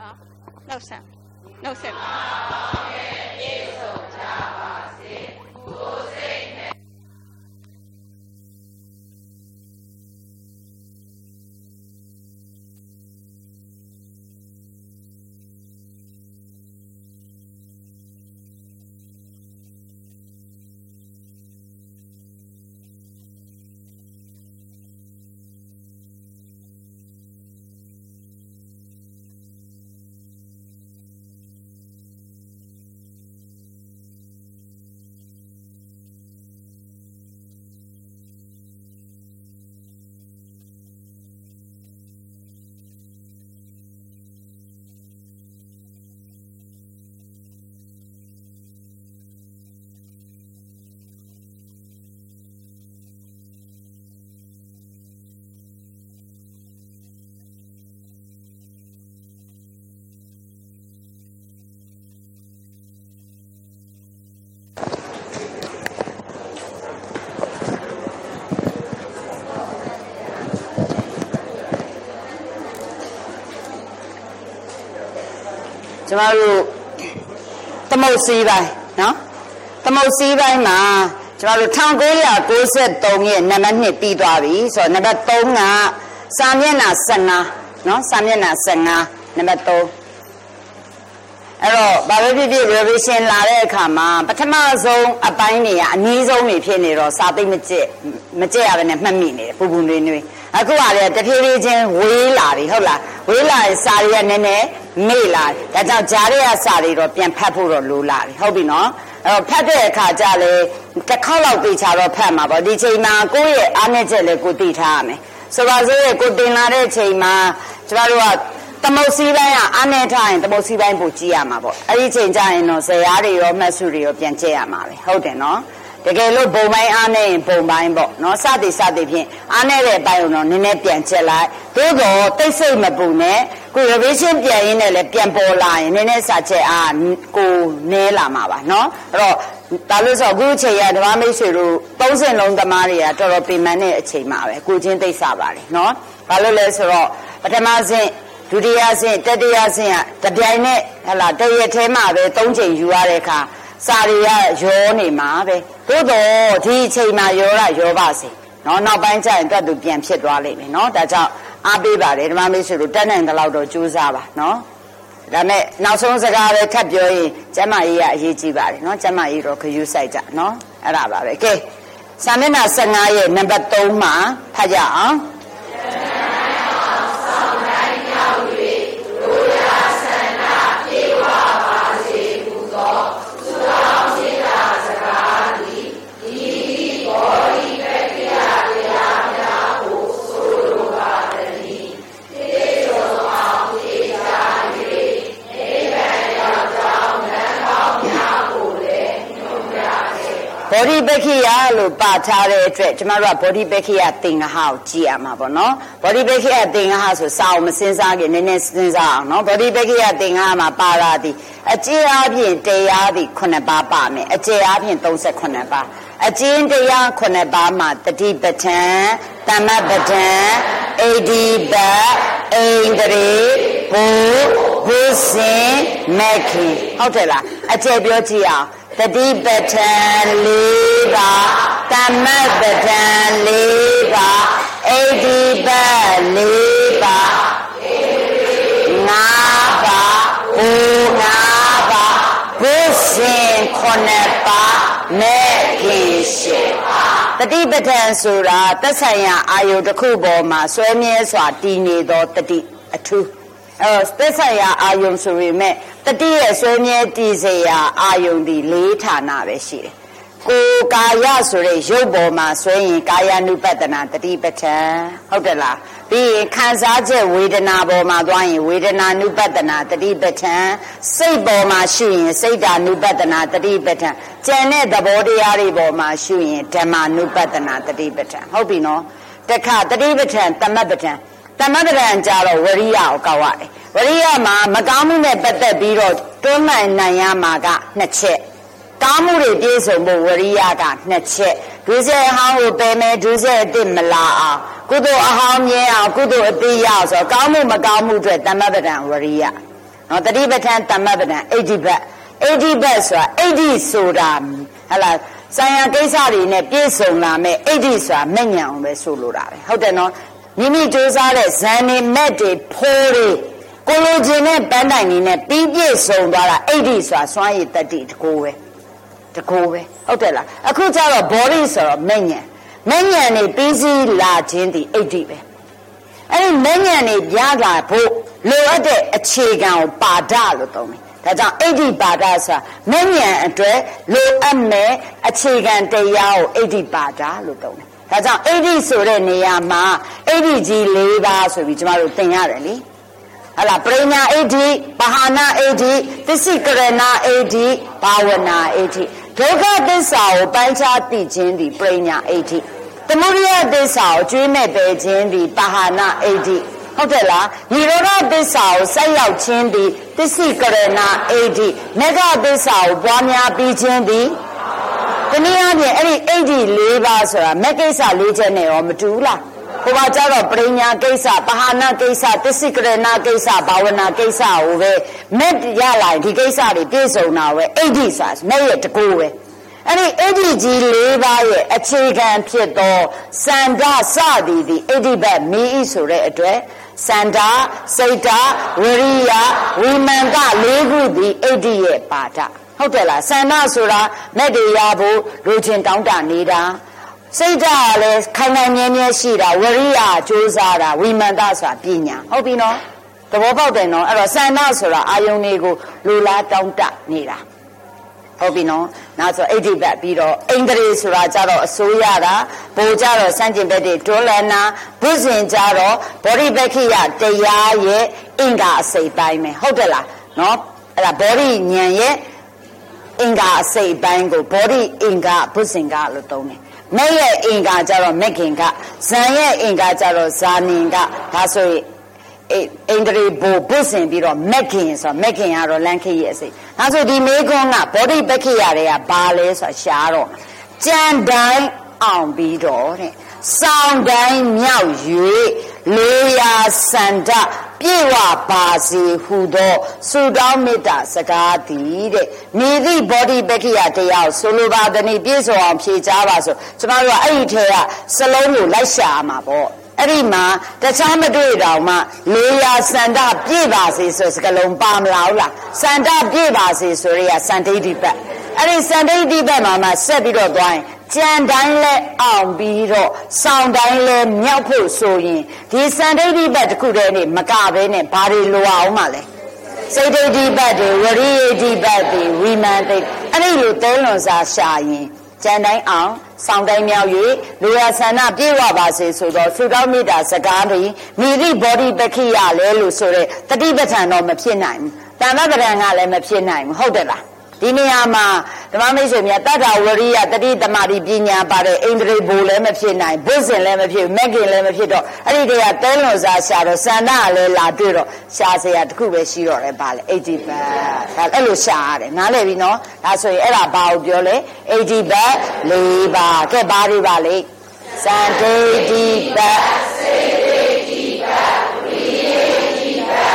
နောက်ဆက်နောက်ဆက်ကျမတို့သမုတ်စီးပိုင်းနော်သမုတ်စီးပိုင်းမှာကျမတို့1993ရဲ့နံပါတ်2ပြီးသွားပြီဆိုတော့နံပါတ်3ကစာမျက်နှာ15နော်စာမျက်နှာ15နံပါတ်3အဲ့တော့ဘာပဲဖြစ်ဖြစ် revision လာတဲ့အခါမှာပထမဆုံးအပိုင်းတွေကအနည်းဆုံးတွေဖြစ်နေတော့စာသိမကြက်ရဘဲနဲ့မှတ်မိနေတယ်ပူပူနွေးနွေးအခုကလည်းတဖြည်းဖြည်းချင်းဝေးလာပြီဟုတ်လားဝေးလာရင်စာတွေကနည်းနည်းမေ့လာဒါကြောင့်ဂျားတွေကစာတွေတော့ပြန်ဖတ်ဖို့တော့လိုလာပြီဟုတ်ပြီနော်အဲ့တော့ဖတ်တဲ့အခါကျလဲတစ်ခေါက်လောက်သိချတော့ဖတ်မှာပေါ့ဒီချိန်မှာကိုယ့်ရဲ့အားနည်းချက်လည်းကိုသိထားရမယ်ဆိုပါစို့ကိုတင်လာတဲ့ချိန်မှာကျမတို့ကသမုတ်စီးပိုင်းကအားနည်းထားရင်သမုတ်စီးပိုင်းပို့ကြည့်ရမှာပေါ့အဲ့ဒီချိန်ကျရင်တော့ဇယားတွေရောမှတ်စုတွေရောပြန်ကြည့်ရမှာပဲဟုတ်တယ်နော်တကယ်လို့ဘုံပိုင်းအားနေရင်ဘုံပိုင်းပေါ့နော်စသည်ဖြင့်အားနေတဲ့ပိုင်းကိုတော့နည်းနည်းပြန်ချက်လိုက်သို့တော့တိတ်ဆိတ်မပူနဲ့ကို revision ပြန်ရင်းနဲ့လည်းပြန်ပေါ်လာရင်နည်းနည်းစာချက်အားကိုနည်းလာမှာပါနော်အဲ့တော့ဒါလို့ဆိုအခုအချိန်ရဓမ္မမိတ်ဆွေတို့30လုံးသမားတွေကတော်တော်ပြင်မှန်တဲ့အချိန်မှာပဲကိုချင်းသိပ်စားပါတယ်နော်ဘာလို့လဲဆိုတော့ပထမဆင့်ဒုတိယဆင့်တတိယဆင့်ကတပြိုင်နဲ့ဟလာတရက်ထဲမှာပဲ3ချိန်ယူရတဲ့အခါစာတွေကရောနေမှာပဲသို့တော့ဒီအချိန်မှာရောပါစေနော်နောက်ပိုင်းကျရင်တွတ်သူပြန်ဖြစ်သွားလိမ့်မယ်နော်ဒါကြောင့်အားပေးပါတယ်ဓမ္မမိတ်ဆွေတို့တက်နိုင်တဲ့လောက်တော့ကြိုးစားပါနော်ဒါမဲ့နောက်ဆုံးစကားပဲထပ်ပြောရင်ကျမကြီးကအရေးကြီးပါတယ်နော်ကျမကြီးတော့ခရူးဆိုင်ကြနော်အဲ့ဒါပါပဲကဲစာမျက်နှာ15ရဲ့နံပါတ်3မှာဖတ်ကြအောင်ဘောဓိပက္ခိယလို့ပါထားတဲ့အတွက်ကျမတို့ကဘောဓိပက္ခိယသင်္ဃဟကိုကြည့်ရမှာပေါ့နော်ဘောဓိပက္ခိယသင်္ဃဟဆိုစာအောင်မစင်စားခင်နည်းနည်းစဉ်းစားအောင်နော်ဘောဓိပက္ခိယသင်္ဃဟမှာပါလာသည်အကျဉ်းအားဖြင့်တရားသည်9ပါးပါမယ်အကျယ်အားဖြင့်38ပါးအကျဉ်းတရား9ပါးမှာတတိပဋ္ဌာန်သမ္မပဋ္ဌာန်ဣတိပတ်ဣန္ဒြေဘုဘုဇင်မေခင်ဟုတ်တယ်လားအကျယ်ပြောကြည့်အောင်တတိပဋ္ဌာန်4ပါးသမ္မပဋ္ဌာန်4ပါးဣတိပတ်4ပါး5ပါးဘု5ပါးဘုဇင်9ပါးမေခင်10ပါးတတိပဋ္ဌာန်ဆိုတာသက်ဆိုင်ရာအာယုတစ်ခုပေါ်မှာဆွဲမြဲစွာတည်နေသောတတိအထူးသက်ဆိုင်ရာအာယုံဆိုပေမဲ့တတိရဲ့ဆွေးမြဲတည်စေရာအာယုံဒီ4ဌာနပဲရှိတယ်ကိုယ်ကာယဆိုတဲ့ရုပ်ပေါ်မှာဆွဲရင်ကာယ ानु ပတနာတတိပဋ္ဌာန်ဟုတ်တယ်လားပြီးရင်ခံစားချက်ဝေဒနာပေါ်မှာသွားရင်ဝေဒနာ ानु ပတနာတတိပဋ္ဌာန်စိတ်ပေါ်မှာရှိရင်စိတ်ဓာ ानु ပတနာတတိပဋ္ဌာန်ကျန်တဲ့သဘောတရားတွေပေါ်မှာရှိရင်ဓမ္မ ानु ပတနာတတိပဋ္ဌာန်ဟုတ်ပြီနော်တခါတတိပဋ္ဌာန်သမ္မပဋ္ဌာန်သမထရံကြတော့ဝရိယကိုကောက်ရတယ်ဝရိယမှာမကောင်းမှုနဲ့ပတ်သက်ပြီးတော့တွန်းနိုင်ရမှာက2ချက်ကောင်းမှုတွေပြည့်စုံဖို့ဝရိယက2ချက်ဒုစရိုက်အဟောင်းကိုပယ်မယ်ဒုစရိုက်အစ်မလာအောင်ကုသိုလ်အဟောင်းမြဲအောင်ကုသိုလ်အတိရအောင်ဆိုတော့ကောင်းမှုမကောင်းမှုအတွက်သမထရံဝရိယနော်တတိပဋ္ဌာန်တမ္မပဋ္ဌာန်အဋ္ဌိပတ်ဆိုတာအဋ္ဌိဆိုတာဟလာဆိုင်ရာကိစ္စတွေနဲ့ပြည့်စုံလာမဲ့အဋ္ဌိဆိုတာမဲ့ညာအောင်ပဲဆိုလိုတာပဲဟုတ်တယ်နော်မိမိစူးစားတဲ့ဇန်နေမက်တွေဖိုးတွေကိုလိုချင်တဲ့ပန်းတိုင်တွေနဲ့ပြီးပြည့်စုံသွားတာအဋ္ဌိဆိုတာစွမ်းရည်တတ္တိတကိုးပဲဟုတ်တယ်လားအခုကျတော့ body ဆိုတော့မဲ့ညာနေပြီးစီးလာခြင်းဒီအဋ္ဌိပဲအဲ့ဒီမဲ့ညာနေပြလာဖို့လိုအပ်တဲ့အခြေခံကိုပါဒလို့သုံးတယ်ဒါကြောင့်အဋ္ဌိပါဒဆိုတာမဲ့ညာအတွက်လိုအပ်မဲ့အခြေခံတရားကိုအဋ္ဌိပါဒလို့သုံးတယ်ဒါကြောင့်အဋ္ဌိဆိုတဲ့နေရာမှာအဋ္ဌိကြီး၄ပါးဆိုပြီးကျမတို့သင်ရတယ်လေဟလာပရိညာအဋ္ဌိပဟာနာအဋ္ဌိသစ္စိကရဏအဋ္ဌိဘာဝနာအဋ္ဌိဒုက္ခသစ္စာကိုပိုင်းခြားသိခြင်းဒီပရိညာအဋ္ဌိသမုဒယသစ္စာကိုကျွေးမဲ့ပယ်ခြင်းဒီပဟာနာအဋ္ဌိဟုတ်တယ်လားនិရောဓသစ္စာကိုဆက်ရောက်ခြင်းဒီသစ္စိကရဏအဋ္ဌိမေဃသစ္စာကိုပွားများပြီးခြင်းဒီတနည်းအားဖြင့်အဲ့ဒီအဋ္ဌိ၄ပါးဆိုတာမက်ကိစ္စ၄ချက်နဲ့ရောမတူဘူးလားဟိုမှာကျတော့ပရိညာကိစ္စပဟာနာကိစ္စသစ္စိကရဏကိစ္စဘာဝနာကိစ္စကိုပဲမက်ရလာဒီကိစ္စတွေပြည့်စုံတာပဲအဋ္ဌိဆိုတာမက်ရဲ့တကူပဲအဲ့ဒီအဋ္ဌိကြီး၄ပါးရဲ့အခြေခံဖြစ်သောစန္ဒစသည်ဒီအဋ္ဌိဘတ်မိဤဆိုတဲ့အတွက်စန္ဒစိတ်တဝရိယဝိမန္တ၄ခုသည်အဋ္ဌိရဲ့ပါဒဟုတ်တယ်လားစန္ဒဆိုတာမက်တွေရဖို့လူချင်းတောင်းတနေတာစိတ်ဓာတ်ကလည်းခိုင်ခိုင်မြဲမြဲရှိတာဝရိယကြိုးစားတာဝိမန္တဆိုတာပညာဟုတ်ပြီနော်သဘောပေါက်တယ်နော်အဲ့တော့စန္ဒဆိုတာအာယုန်တွေကိုလူလားတောင်းတနေတာဟုတ်ပြီနော်နောက်ဆိုအဋ္ဌိပတ်ပြီးတော့အိန္ဒြေဆိုတာကြတော့အစိုးရတာပိုကြတော့စန့်ကျင်ဘက်တွေတွန်းလှန်တာဘုဇင်ကြတော့ဘောဓိပက္ခိယတရားရဲ့အင်္ဂါအစိတ်ပိုင်းပဲဟုတ်တယ်လားနော်အဲ့ဒါဘောဓိဉာဏ်ရဲ့အင်္ဂါအစိတ်ပိုင်းကိုဘောဓိအင်္ဂါဘုဇင်ကလို့သုံးတယ်မဲ့ရဲ့အင်္ဂါကြတော့မက္ခင်ကဇန်ရဲ့အင်္ဂါကြတော့ဇာနင်ကဒါဆိုရင်အိန္ဒြေဘုဇင်ပြီးတော့မက္ခင်ဆိုမက္ခင်ကတော့လမ်းခေရဲ့အစိတ်ဒါဆိုဒီမေခွန်းကဘောဓိပက္ခိယတွေကဘာလဲဆိုတာရှားတော့ကြံတိုင်းအောင်ပြီးတော့တဲ့စောင်းတိုင်းမြောက်၍လေးရာစန္ဒပြည့်ဝပါစေဟုသောဆုတောင်းမေတ္တာစကားသည်တဲ့မိသည့်ဘောဓိပက္ခိယတရားကိုဆိုလိုပါသည်ပြည့်စုံအောင်ဖြေကြားပါဆိုကျမတို့ကအဲ့ဒီထဲကစလုံးကိုလိုက်ရှာမှာပေါ့အဲ့ဒီမှာတခြားမတွေ့တော့မှလေးရာစန္ဒပြည့်ပါစေဆိုစကလုံးပါမလားဟုတ်လားစန္ဒပြည့်ပါစေဆိုရစန္ဒိဋ္ဌိပတ်အဲ့ဒီစန္ဒိဋ္ဌိပတ်မှာဆက်ပြီးတော့သွားရင်ကြံတိုင်းလဲအောင်ပြီးတော့စောင်းတိုင်းလဲမြောက်ဖို့ဆိုရင်ဒီစန္ဒိဋ္ဌိပတ်တစ်ခုတည်းနဲ့မကဘဲနဲ့ဘာတွေလိုအောင်မှလဲစိတ်ဒိဋ္ဌိပတ်တွေဝရိယဒိဋ္ဌိပတ်တွေဝိမာန်ဒိဋ္ဌိအဲ့ဒီလိုတဲလွန်စာရှာရင်ကြံတိုင်းအောင်စောင်းတိုင်းမြောက်၍လူရဆန္ဒပြေဝပါစေဆိုတော့သုတောမေတ္တာစကားတွေမိသည့်ဘောဓိပက္ခိယလဲလို့ဆိုတဲ့တတိပဋ္ဌာန်တော့မဖြစ်နိုင်ဘူးတမ္ပပဋ္ဌာန်ကလည်းမဖြစ်နိုင်ဘူးဟုတ်တယ်လားဒီနေရာမှာဓမ္မမိတ်ဆွေများတတ္တဝရိယတတိတမာတိပညာပါတဲ့အိန္ဒြေဘိုလည်းမဖြစ်နိုင်ဘုဇင်လည်းမဖြစ်မက္ခင်လည်းမဖြစ်တော့အဲ့ဒီတည်းကတဲလွန်စားရှာတော့စန္ဒလည်းလာတွေ့တော့ရှာစရာတစ်ခုပဲရှိတော့တယ်ဗာလေအဋ္ဌိပတ်ဒါအဲ့လိုရှာရတယ်နားလည်ပြီနော်ဒါဆိုရင်အဲ့ဒါဘာကိုပြောလဲအဋ္ဌိပတ်၄ပါးကဲဘာတွေပါလဲစန္ဒိဋ္ဌိပတ်စိတ်ဒိဋ္ဌိပတ်ဝိရိယဒိဋ္ဌိပတ်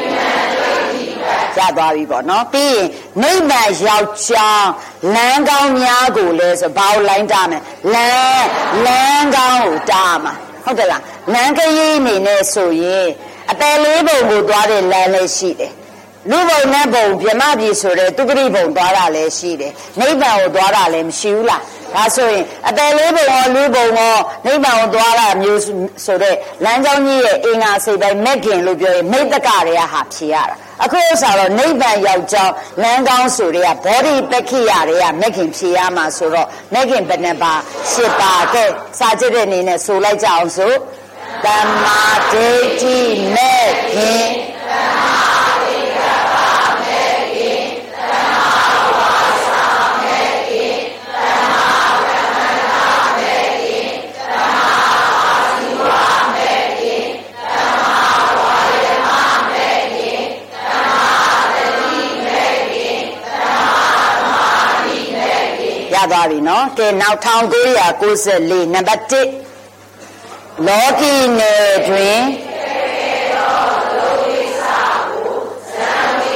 ရသွားပြီပေါ့နော်ပြီးရင်နိဗ္ဗာန်ရောက်ချောင်းလမ်းကောင်းများကိုလဲဆိုဘာကိုလိုင်းတားမယ်လမ်းကောင်းကိုတားမှာဟုတ်တယ်လားလမ်းခရီးအနေနဲ့ဆိုရင်အပယ်လေးပုံကိုသွားတဲ့လမ်းလည်းရှိတယ်လူဘုံနဲ့ဘုံဗြဟ္မပြည်ဆိုတဲ့သူဂရိဘုံသွားတာလည်းရှိတယ်နိဗ္ဗာန်ကိုသွားတာလည်းမရှိဘူးလားဒါဆိုရင်အပယ်လေးဘုံရောလူဘုံရောနိဗ္ဗာန်ကိုသွားတာမျိုးဆိုတဲ့လမ်းကြောင်းကြီးရဲ့အင်္ဂါစိတ်ပိုင်းမက်ခင်လို့ပြောရင်မိတ္တကတွေကဟာဖြေရတာအခုဥစ္စာတော့နိဗ္ဗာန်ရောက်ကြောင်းလမ်းကောင်းဆိုတဲ့ဘောဓိပက္ခိယတွေကမက်ခင်ဖြေရမှာဆိုတော့မက်ခင်ဘယ်နှပါ၈ပါကဲစာကြည့်တဲ့အနေနဲ့ဆိုလိုက်ကြအောင်ဆိုတမ္မာဒိဋ္ဌိမက်ခင်တမ္မာဝိကပ္ပမက်ခင်တမ္မာဝါစာမက်ခင်တမ္မာဝရမဏမက်ခင်တမ္မာအာဇီဝမက်ခင်တမ္မာဝါယမမက်ခင်တမ္မာတတိမက်ခင်တမ္မာသမာဓိမက်ခင်ရသွားပြီနော်ကဲနောက်1994နံပါတ်1လောကီနယ်တွင်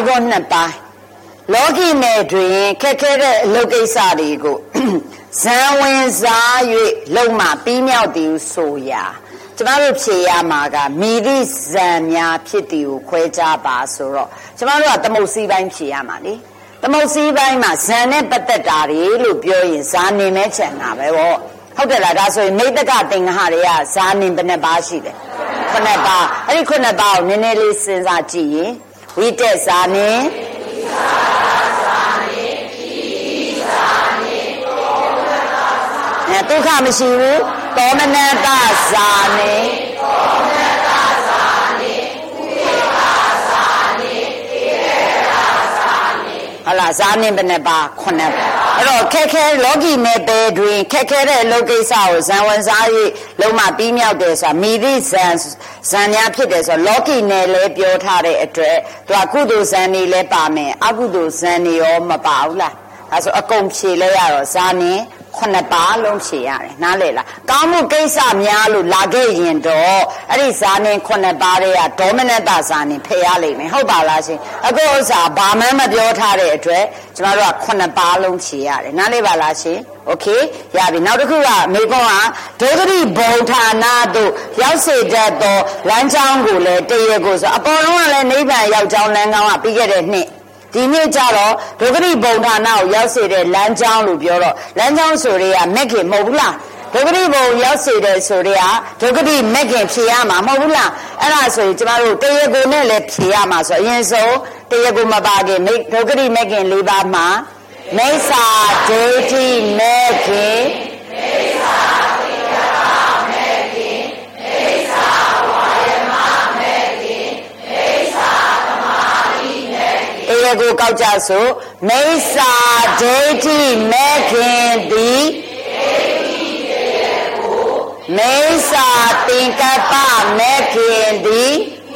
ခွန်းနှစ်ပိုင်းလောကီနယ်တွင်ခက်ခဲတဲ့အလုပ်ကိစ္စတွေကိုဇံဝင်စား၍လုံမှပြီးမြောက်သည်ဟုဆိုရာကျမတို့ဖြေရမှာကမိသည့်ဇံများဖြစ်သည်ကိုခွဲခြားပါဆိုတော့ကျမတို့ကသမုတ်စည်းပိုင်းဖြေရမှာလေသမုတ်စည်းပိုင်းမှာဇံနဲ့ပတ်သက်တာတွေလို့ပြောရင်ဇာနေမဲချန်တာပဲပေါ့ဟုတ်တယ်လားဒါဆိုရင်မိတ္တကသင်္ဃဟတွေကဇာနေဘယ်နှပါရှိတယ်9ပါအဲ့ဒီ9ပါကိုနည်းနည်းလေးစဉ်းစားကြည့်ရင်ဝိတက်ဇာနေဒုက္ခမရှိဘူးသောမနတဇာနေဟလာဇာနေဘယ်နှပါ9ပါအဲ့တော့ခက်ခဲလောကီနယ်ပယ်တွင်ခက်ခဲတဲ့အလုပ်ကိစ္စကိုဇံဝင်စား၍လုံးမပြီးမြောက်တယ်ဆိုတာမိသည့်ဇံများဖြစ်တယ်ဆိုတော့လောကီနယ်လည်းပြောထားတဲ့အတွက်သူကကုသိုလ်ဇံတွေလည်းပါမယ်အကုသိုလ်ဇံတွေရောမပါဘူးလားဒါဆိုအကုန်ဖြေလဲရတော့ဇာနေ9ပါလုံးဖြေရတယ်နားလေလားကောင်းမှုကိစ္စများလို့လာခဲ့ရင်တော့အဲ့ဒီဇာနေ9ပါတွေကဒေါမနတဇာနေဖယ်ရလိမ့်မယ်ဟုတ်ပါလားရှင်အခုဥစ္စာဘာမှမပြောထားတဲ့အတွက်ကျမတို့က9ပါလုံးဖြေရတယ်နားလေပါလားရှင်โอเคရပြီနောက်တစ်ခုကမေကွန်းကဒုက္ခတိဘုံဌာနတို့ရောက်စေတတ်သောလမ်းကြောင်းကိုလည်းတရကိုဆိုအပေါ်လုံးကလည်းနိဗ္ဗာန်ရောက်ကြောင်းလမ်းကြောင်းကပြီးခဲ့တဲ့နှစ်ဒီနေ့ကျတော့ဒုက္ခတိဘုံဌာနကိုရောက်စေတဲ့လမ်းကြောင်းလို့ပြောတော့လမ်းကြောင်းဆိုတွေကမက်ခင်မဟုတ်ဘူးလားဒုက္ခတိဘုံရောက်စေတဲ့ဆိုတွေကဒုက္ခတိမက်ခင်ဖြေရမှာမဟုတ်ဘူးလားအဲ့ဒါဆိုရင်ကျမတို့တရကိုနဲ့လည်းဖြေရမှာဆိုအရင်ဆုံးတရကိုမပါခင်ဒုက္ခတိမက်ခင်၄ပါးမှာမိစ္ဆာဒိဋ္ဌိမက်ခင်မိစ္ဆာသင်္ကပ္ပမက်ခင်မိစ္ဆာဝါယမမက်ခင်မိစ္ဆာသမာဓိမက်ခင်အေကိုကောက်ကြဆိုမိစ္ဆာဒိဋ္ဌိမက်ခင်သည်မိစ္ဆာသင်္ကပ္ပမက်ခင်သည်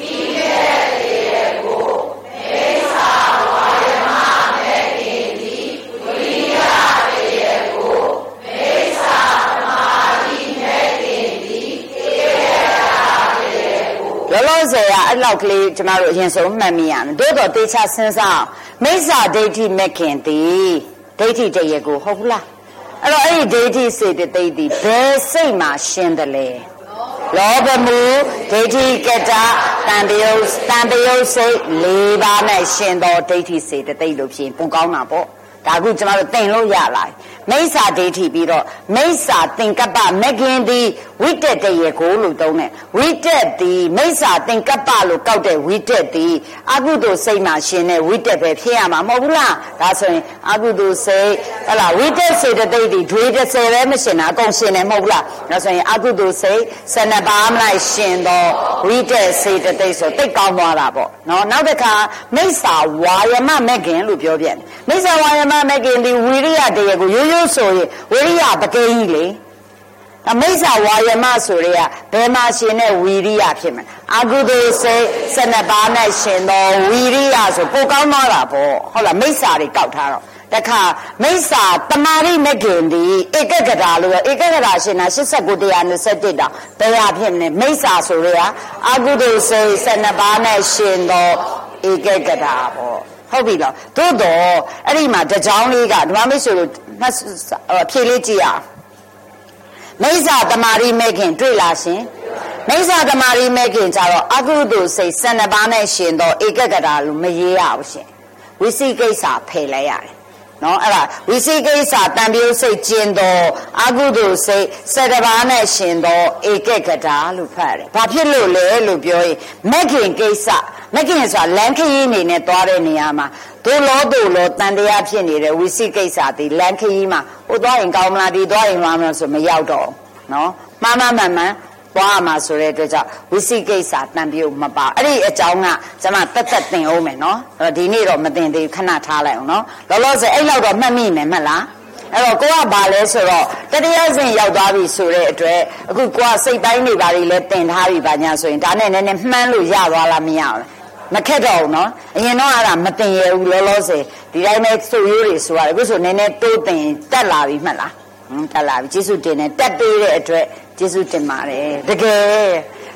လောလောဆယ်ကအဲ့လောက်ကလေးကျမတို့အရင်ဆုံးမှတ်မိရမယ်တို့တော့တေချာစဉ်းစားမိစ္ဆာဒိဋ္ဌိမက်ခင်သည်ဒိဋ္ဌိတရကိုဟုတ်ဘူးလားအဲ့တော့အဲ့ဒီဒိဋ္ဌိစေတသိက်သည်ဘယ်စိတ်မှာရှင်းတယ်လဲလောဘမှုဒိဋ္ဌိကတတန်တယုတ်စိတ်၄ပါးနဲ့ရှင်းသောဒိဋ္ဌိစေတသိက်လို့ဖြင့်ပုံကောင်းတာပေါ့ဒါခုကျမတို့သင်လို့ရလာမိစ္ဆာဒိဋ္ဌိပြီးတော့မိစ္ဆာသင်္ကပ္ပမဂ္ဂင်သည်ဝိတက်တရကိုလို့သုံးတယ်ဝိတက်သည်မိစ္ဆာသင်္ကပ္ပလို့ကောက်တဲ့ဝိတက်သည်အကုသိုလ်စိတ်မှရှင်တဲ့ဝိတက်ပဲဖြစ်ရမှာမဟုတ်ဘူးလားဒါဆိုရင်အကုသိုလ်စိတ်ဟလာဝိတက်စေတသိက်သည်ဒွေ30ပဲမရှင်တာအကုန်ရှင်တယ်မဟုတ်ဘူးလားဒါဆိုရင်အကုသိုလ်စိတ်12ပါးမလိုက်ရှင်တော့ဝိတက်စေတသိက်ဆိုတိတ်ကောင်းသွားတာပေါ့နော်နောက်တစ်ခါမိစ္ဆာဝါယမမဂ္ဂင်လို့ပြောပြန်မိစ္ဆာဝါယမမဂ္ဂင်သည်ဝိရိယတရကိုရိုးရိုးဆိုရင်ဝိရိယပကေကြီးလေအမိစ္ဆာဝါယမဆိုရဲဘယ်မှာရှင်တဲ့ဝီရိယဖြစ်မှာအကုသိုလ်စိတ်12ပါးနဲ့ရှင်သောဝီရိယဆိုပိုကောင်းသွားတာပေါ့ဟုတ်လားမိစ္ဆာတွေကောက်ထားတော့တခါမိစ္ဆာတမာရိမဂ္ဂင်ဒီဧကဂတာလို့ဧကဂတာရှင်တာ89 121တာဘယ်ဟာဖြစ်မလဲမိစ္ဆာဆိုရဲအကုသိုလ်စိတ်12ပါးနဲ့ရှင်သောဧကဂတာပေါ့ဟုတ်ပြီလားသို့တော့အဲ့ဒီမှာတကြောင်းလေးကဓမ္မမိတ်ဆွေတို့ဖြေလေးကြည့်အောင်မိစ္ဆာတမာရိမဂ္ဂင်တွေ့လားရှင်မိစ္ဆာတမာရိမဂ္ဂင်ကြတော့အကုသိုလ်စိတ်12ပါးနဲ့ရှင်တော့ဧကဂတာလို့မရေးရဘူးရှင်ဝိသိကိစ္စဖယ်လိုက်ရတယ်နော်အဲ့ဒါဝိသိကိစ္စတန်ပြုစိတ်ကျင်တော့အကုသိုလ်စိတ်12ပါးနဲ့ရှင်တော့ဧကဂတာလို့ဖတ်ရတယ်ဘာဖြစ်လို့လဲလို့ပြောရင်မဂ္ဂင်ကိစ္စမဂ္ဂင်ဆိုတာလမ်းခရီးနေနဲ့သွားတဲ့နေရာမှာဒုလောတန်တရားဖြစ်နေတဲ့ဝိသိကိစ္စဒီလမ်းခရီးမှာဟိုသွားရင်ကောင်းမလားဒီသွားရင်မလားဆိုမရောက်တော့နော်မှန်သွားမှာဆိုတဲ့အတွက်ကြောင့်ဝိသိကိစ္စတန်ပြုတ်မပါအဲ့ဒီအကြောင်းကကျွန်မတက်သင်အောင်မယ်နော်အဲ့တော့ဒီနေ့တော့မသင်သေးခဏထားလိုက်အောင်နော်လောလောဆယ်အဲ့လောက်တော့မှတ်မိမယ်မဟုတ်လားအဲ့တော့ကိုကဘာလဲဆိုတော့တတရားစဉ်ရောက်သွားပြီဆိုတဲ့အတွက်အခုကိုကစိတ်ပိုင်းတွေဘာတွေလဲတင်ထားပြီဘာညာဆိုရင်ဒါနဲ့နည်းနည်းမှန်းလို့ရသွားလားမရဘူးမခက်တော့ဘူးနော်အရင်တော့အဲ့ဒါမတင်ရဘူးလောလောဆယ်ဒီတိုင်းပဲစုရိုးတွေဆိုရတယ်အခုဆိုနည်းနည်းတိုးတင်တက်လာပြီမှတ်လားတက်လာပြီကျေးဇူးတင်တယ်တက်ပေးတဲ့အတွက်ကျေးဇူးတင်ပါတယ်တကယ်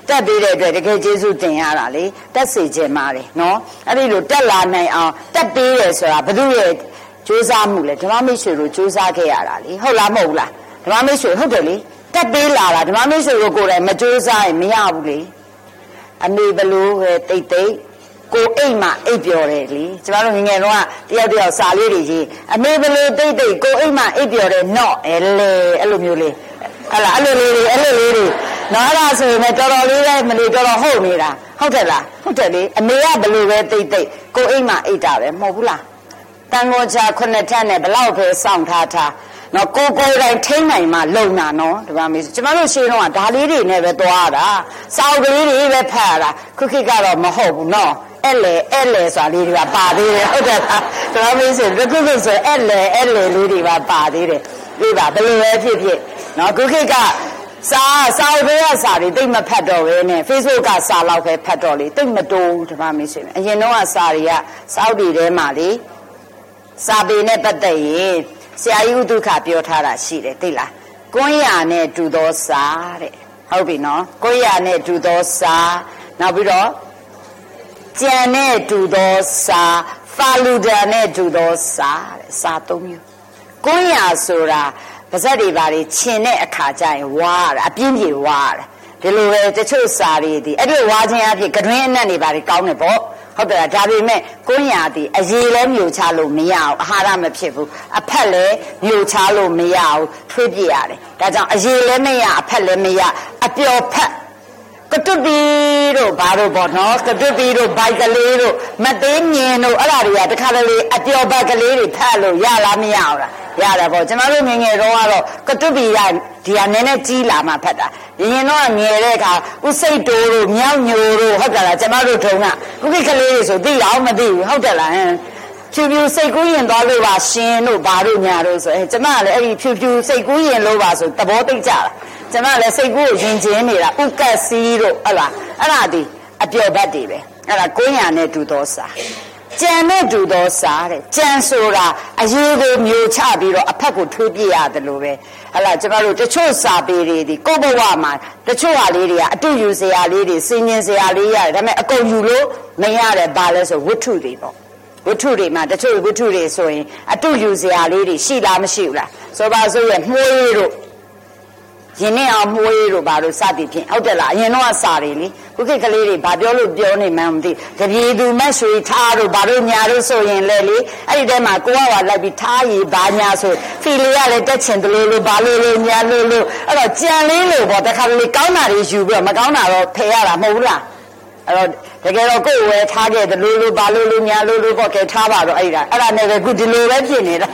တက်ပေးတဲ့အတွက်တကယ်ကျေးဇူးတင်ရတာလေတက်စေခြင်းပါတယ်နော်အဲ့ဒီလိုတက်လာနိုင်အောင်တက်ပေးရဆိုတာဘုသူရဲ့ကြိုးစားမှုလေဓမ္မမိတ်ဆွေတို့ကြိုးစားခဲ့ရတာလေဟုတ်လားမဟုတ်လားဓမ္မမိတ်ဆွေဟုတ်တယ်လေတက်ပေးလာတာဓမ္မမိတ်ဆွေတို့ကိုယ်တိုင်မကြိုးစားရင်မရဘူးလေအမေဘလို့ပဲတိတ်တိတ်ကိုအိမ်မှာအိပ်ပျော်တယ်လေကျမတို့ငယ်ငယ်တော့တယောက်တယောက်စာလေးတွေကြီးအမေဘလို့တိတ်တိတ်ကိုအိမ်မှာအိပ်ပျော်တယ်နော်အဲ့လိုမျိုးလေးအဲ့လိုလေးတွေနော်အဲ့ဒါဆိုရင်တော်တော်လေးပဲမလို့တော်တော်ဟုတ်နေတာဟုတ်တယ်လားဟုတ်တယ်လေအမေကဘလို့ပဲတိတ်တိတ်ကိုအိမ်မှာအိပ်တာပဲမဟုတ်ဘူးလားတန်ခိုးချခုနှစ်ထပ်နဲ့ဘလောက်ပဲစောင့်ထားနော်ကိုတိုင်းထိမ့်နိုင်မှလုံတာနော်ဒီမှာမေးကျမတို့ရှင်းတော့ဒါလေးတွေနဲ့ပဲသွားတာစောက်ကလေးတွေပဲဖတ်ရတာခုခေတ်ကတော့မဟုတ်ဘူးနော်အဲ့လေဆိုတာလေးတွေကပါသေးတယ်ဟုတ်တယ်လားဒီမှာမေးဆိုဒီခုခေတ်ဆိုအဲ့လေလေးတွေပါသေးတယ်ဒီပါဘယ်လိုပဲဖြစ်နော်ခုခေတ်ကစာတွေကစာတွေတိတ်မဖတ်တော့ဘဲနဲ့ Facebook ကစာလောက်ပဲဖတ်တော့လေတိတ်မတိုးဒီမှာမေးဆိုအရင်တော့စာတွေကစောက်တွေထဲမှာလေစာပေနဲ့ပတ်သက်ရင်ဆရာကြီးဥဒုက္ခပြောထားတာရှိတယ်သိလားကွန်းရနဲ့တူသောစာတဲ့ဟုတ်ပြီနော်ကွန်းရနဲ့တူသောစာနောက်ပြီးတော့ကြံနဲ့တူသောစာဖာလူဒာနဲ့တူသောစာတဲ့စာသုံးမျိုးကွန်းရဆိုတာပါဇက်တွေပါတွေခြင်တဲ့အခါကျရင်ဝါရအပြင်းပြေဝါရဒီလိုပဲတချို့စာတွေဒီအဲ့ဒီဝါခြင်းအဖြစ်ကတွင်းအနက်တွေပါတွေကောင်းတယ်ပေါ့ဟုတ်တယ်ဒါပေမဲ့ကွန်းရာဒီအရေးလည်းမျိုးချလို့မရအောင်အာဟာရမဖြစ်ဘူးအဖက်လည်းမျိုးချလို့မရအောင်ထွေးပြရတယ်ဒါကြောင့်အရေးလည်းမရအဖက်လည်းမရအပျော်ဖက်ကတုပီတို့ဘာတို့ပေါ့နော်ကတုပီတို့ဘိုက်ကလေးတို့မသေးမြင်တို့အဲ့ဒါတွေကတခါတလေအပျော်ဘက်ကလေးတွေဖက်လို့ရလားမရအောင်လားရတယ်ပေါ့ကျွန်တော်တို့ငယ်ငယ်တော့ကတော့ကတုပီရဒီကနည်းနည်းကြီးလာမှဖတ်တာရင်တော့ငယ်တဲ့အခါဥစိတ်တိုးတို့မြောက်ညိုတို့ဟုတ်တယ်လားကျွန်တော်တို့ထုံကခုခေတ်ကလေးတွေဆိုသိအောင်မသိဘူးဟုတ်တယ်လားဖြူဖြူစိတ်ကူးရင်သွားလို့ပါရှင်တို့ဘာတို့ညာတို့ဆိုကျွန်မကလည်းအဲ့ဒီဖြူဖြူစိတ်ကူးရင်လို့ပါဆိုသဘောသိကြတာကျွန်မလည်းစိတ်ကူးကိုယဉ်ကျေးနေတာဥကတ်စီးတို့ဟုတ်လားအဲ့ဒါဒီအပျော်ဘတ်တွေပဲအဲ့ဒါကိုင်းရနဲ့တူသောစာကြံနဲ့တူသောစာတဲ့ကြံဆိုတာအရေးကိုမျိုးချပြီးတော့အဖက်ကိုထွေးပြရတယ်လို့ပဲဟလာကျမတို့တချို့စာပေတွေဒီကိုယ့်ဘဝမှာတချို့ဟာလေးတွေကအတူယူစရာလေးတွေစင်ញင်စရာလေးရတယ်ဒါပေမဲ့အကုန်ယူလို့မရတယ်ဘာလဲဆိုဝတ္ထုတွေပေါ့ဝတ္ထုတွေမှာတချို့ဝတ္ထုတွေဆိုရင်အတူယူစရာလေးတွေရှိလားမရှိဘူးလားဆိုပါစို့ရမှုေးတို့ရင်းနဲ့အောင်မှုေးတို့ဘာလို့စသည်ဖြင့်ဟုတ်တယ်လားအရင်တော့စာတွေလေခုခေတ်ကလေးတွေဘာပြောလို့ပြောနေမှန်းမသိတပြေသူမတ်ရွှေထားတို့ဘာလို့ညာတို့ဆိုရင်လေအဲ့ဒီထဲမှာကိုကလိုက်ပြီးထားရည်ဘာညာဆိုဖီလေးကလည်းတက်ချင်တယ်လို့ဘာလို့ညာလို့အဲ့တော့ကြံလေးလို့ပေါ့တခါလေကောင်းတာတွေယူပြီးတော့မကောင်းတာတော့ဖယ်ရတာမဟုတ်ဘူးလားအဲ့တော့တကယ်တော့ကိုယ်ဝယ်ထားခဲ့တယ်လို့ဘာလို့ညာလို့ပေါ့ကဲထားပါတော့အဲ့ဒါနဲ့ပဲခုဒီလိုပဲဖြစ်နေတာ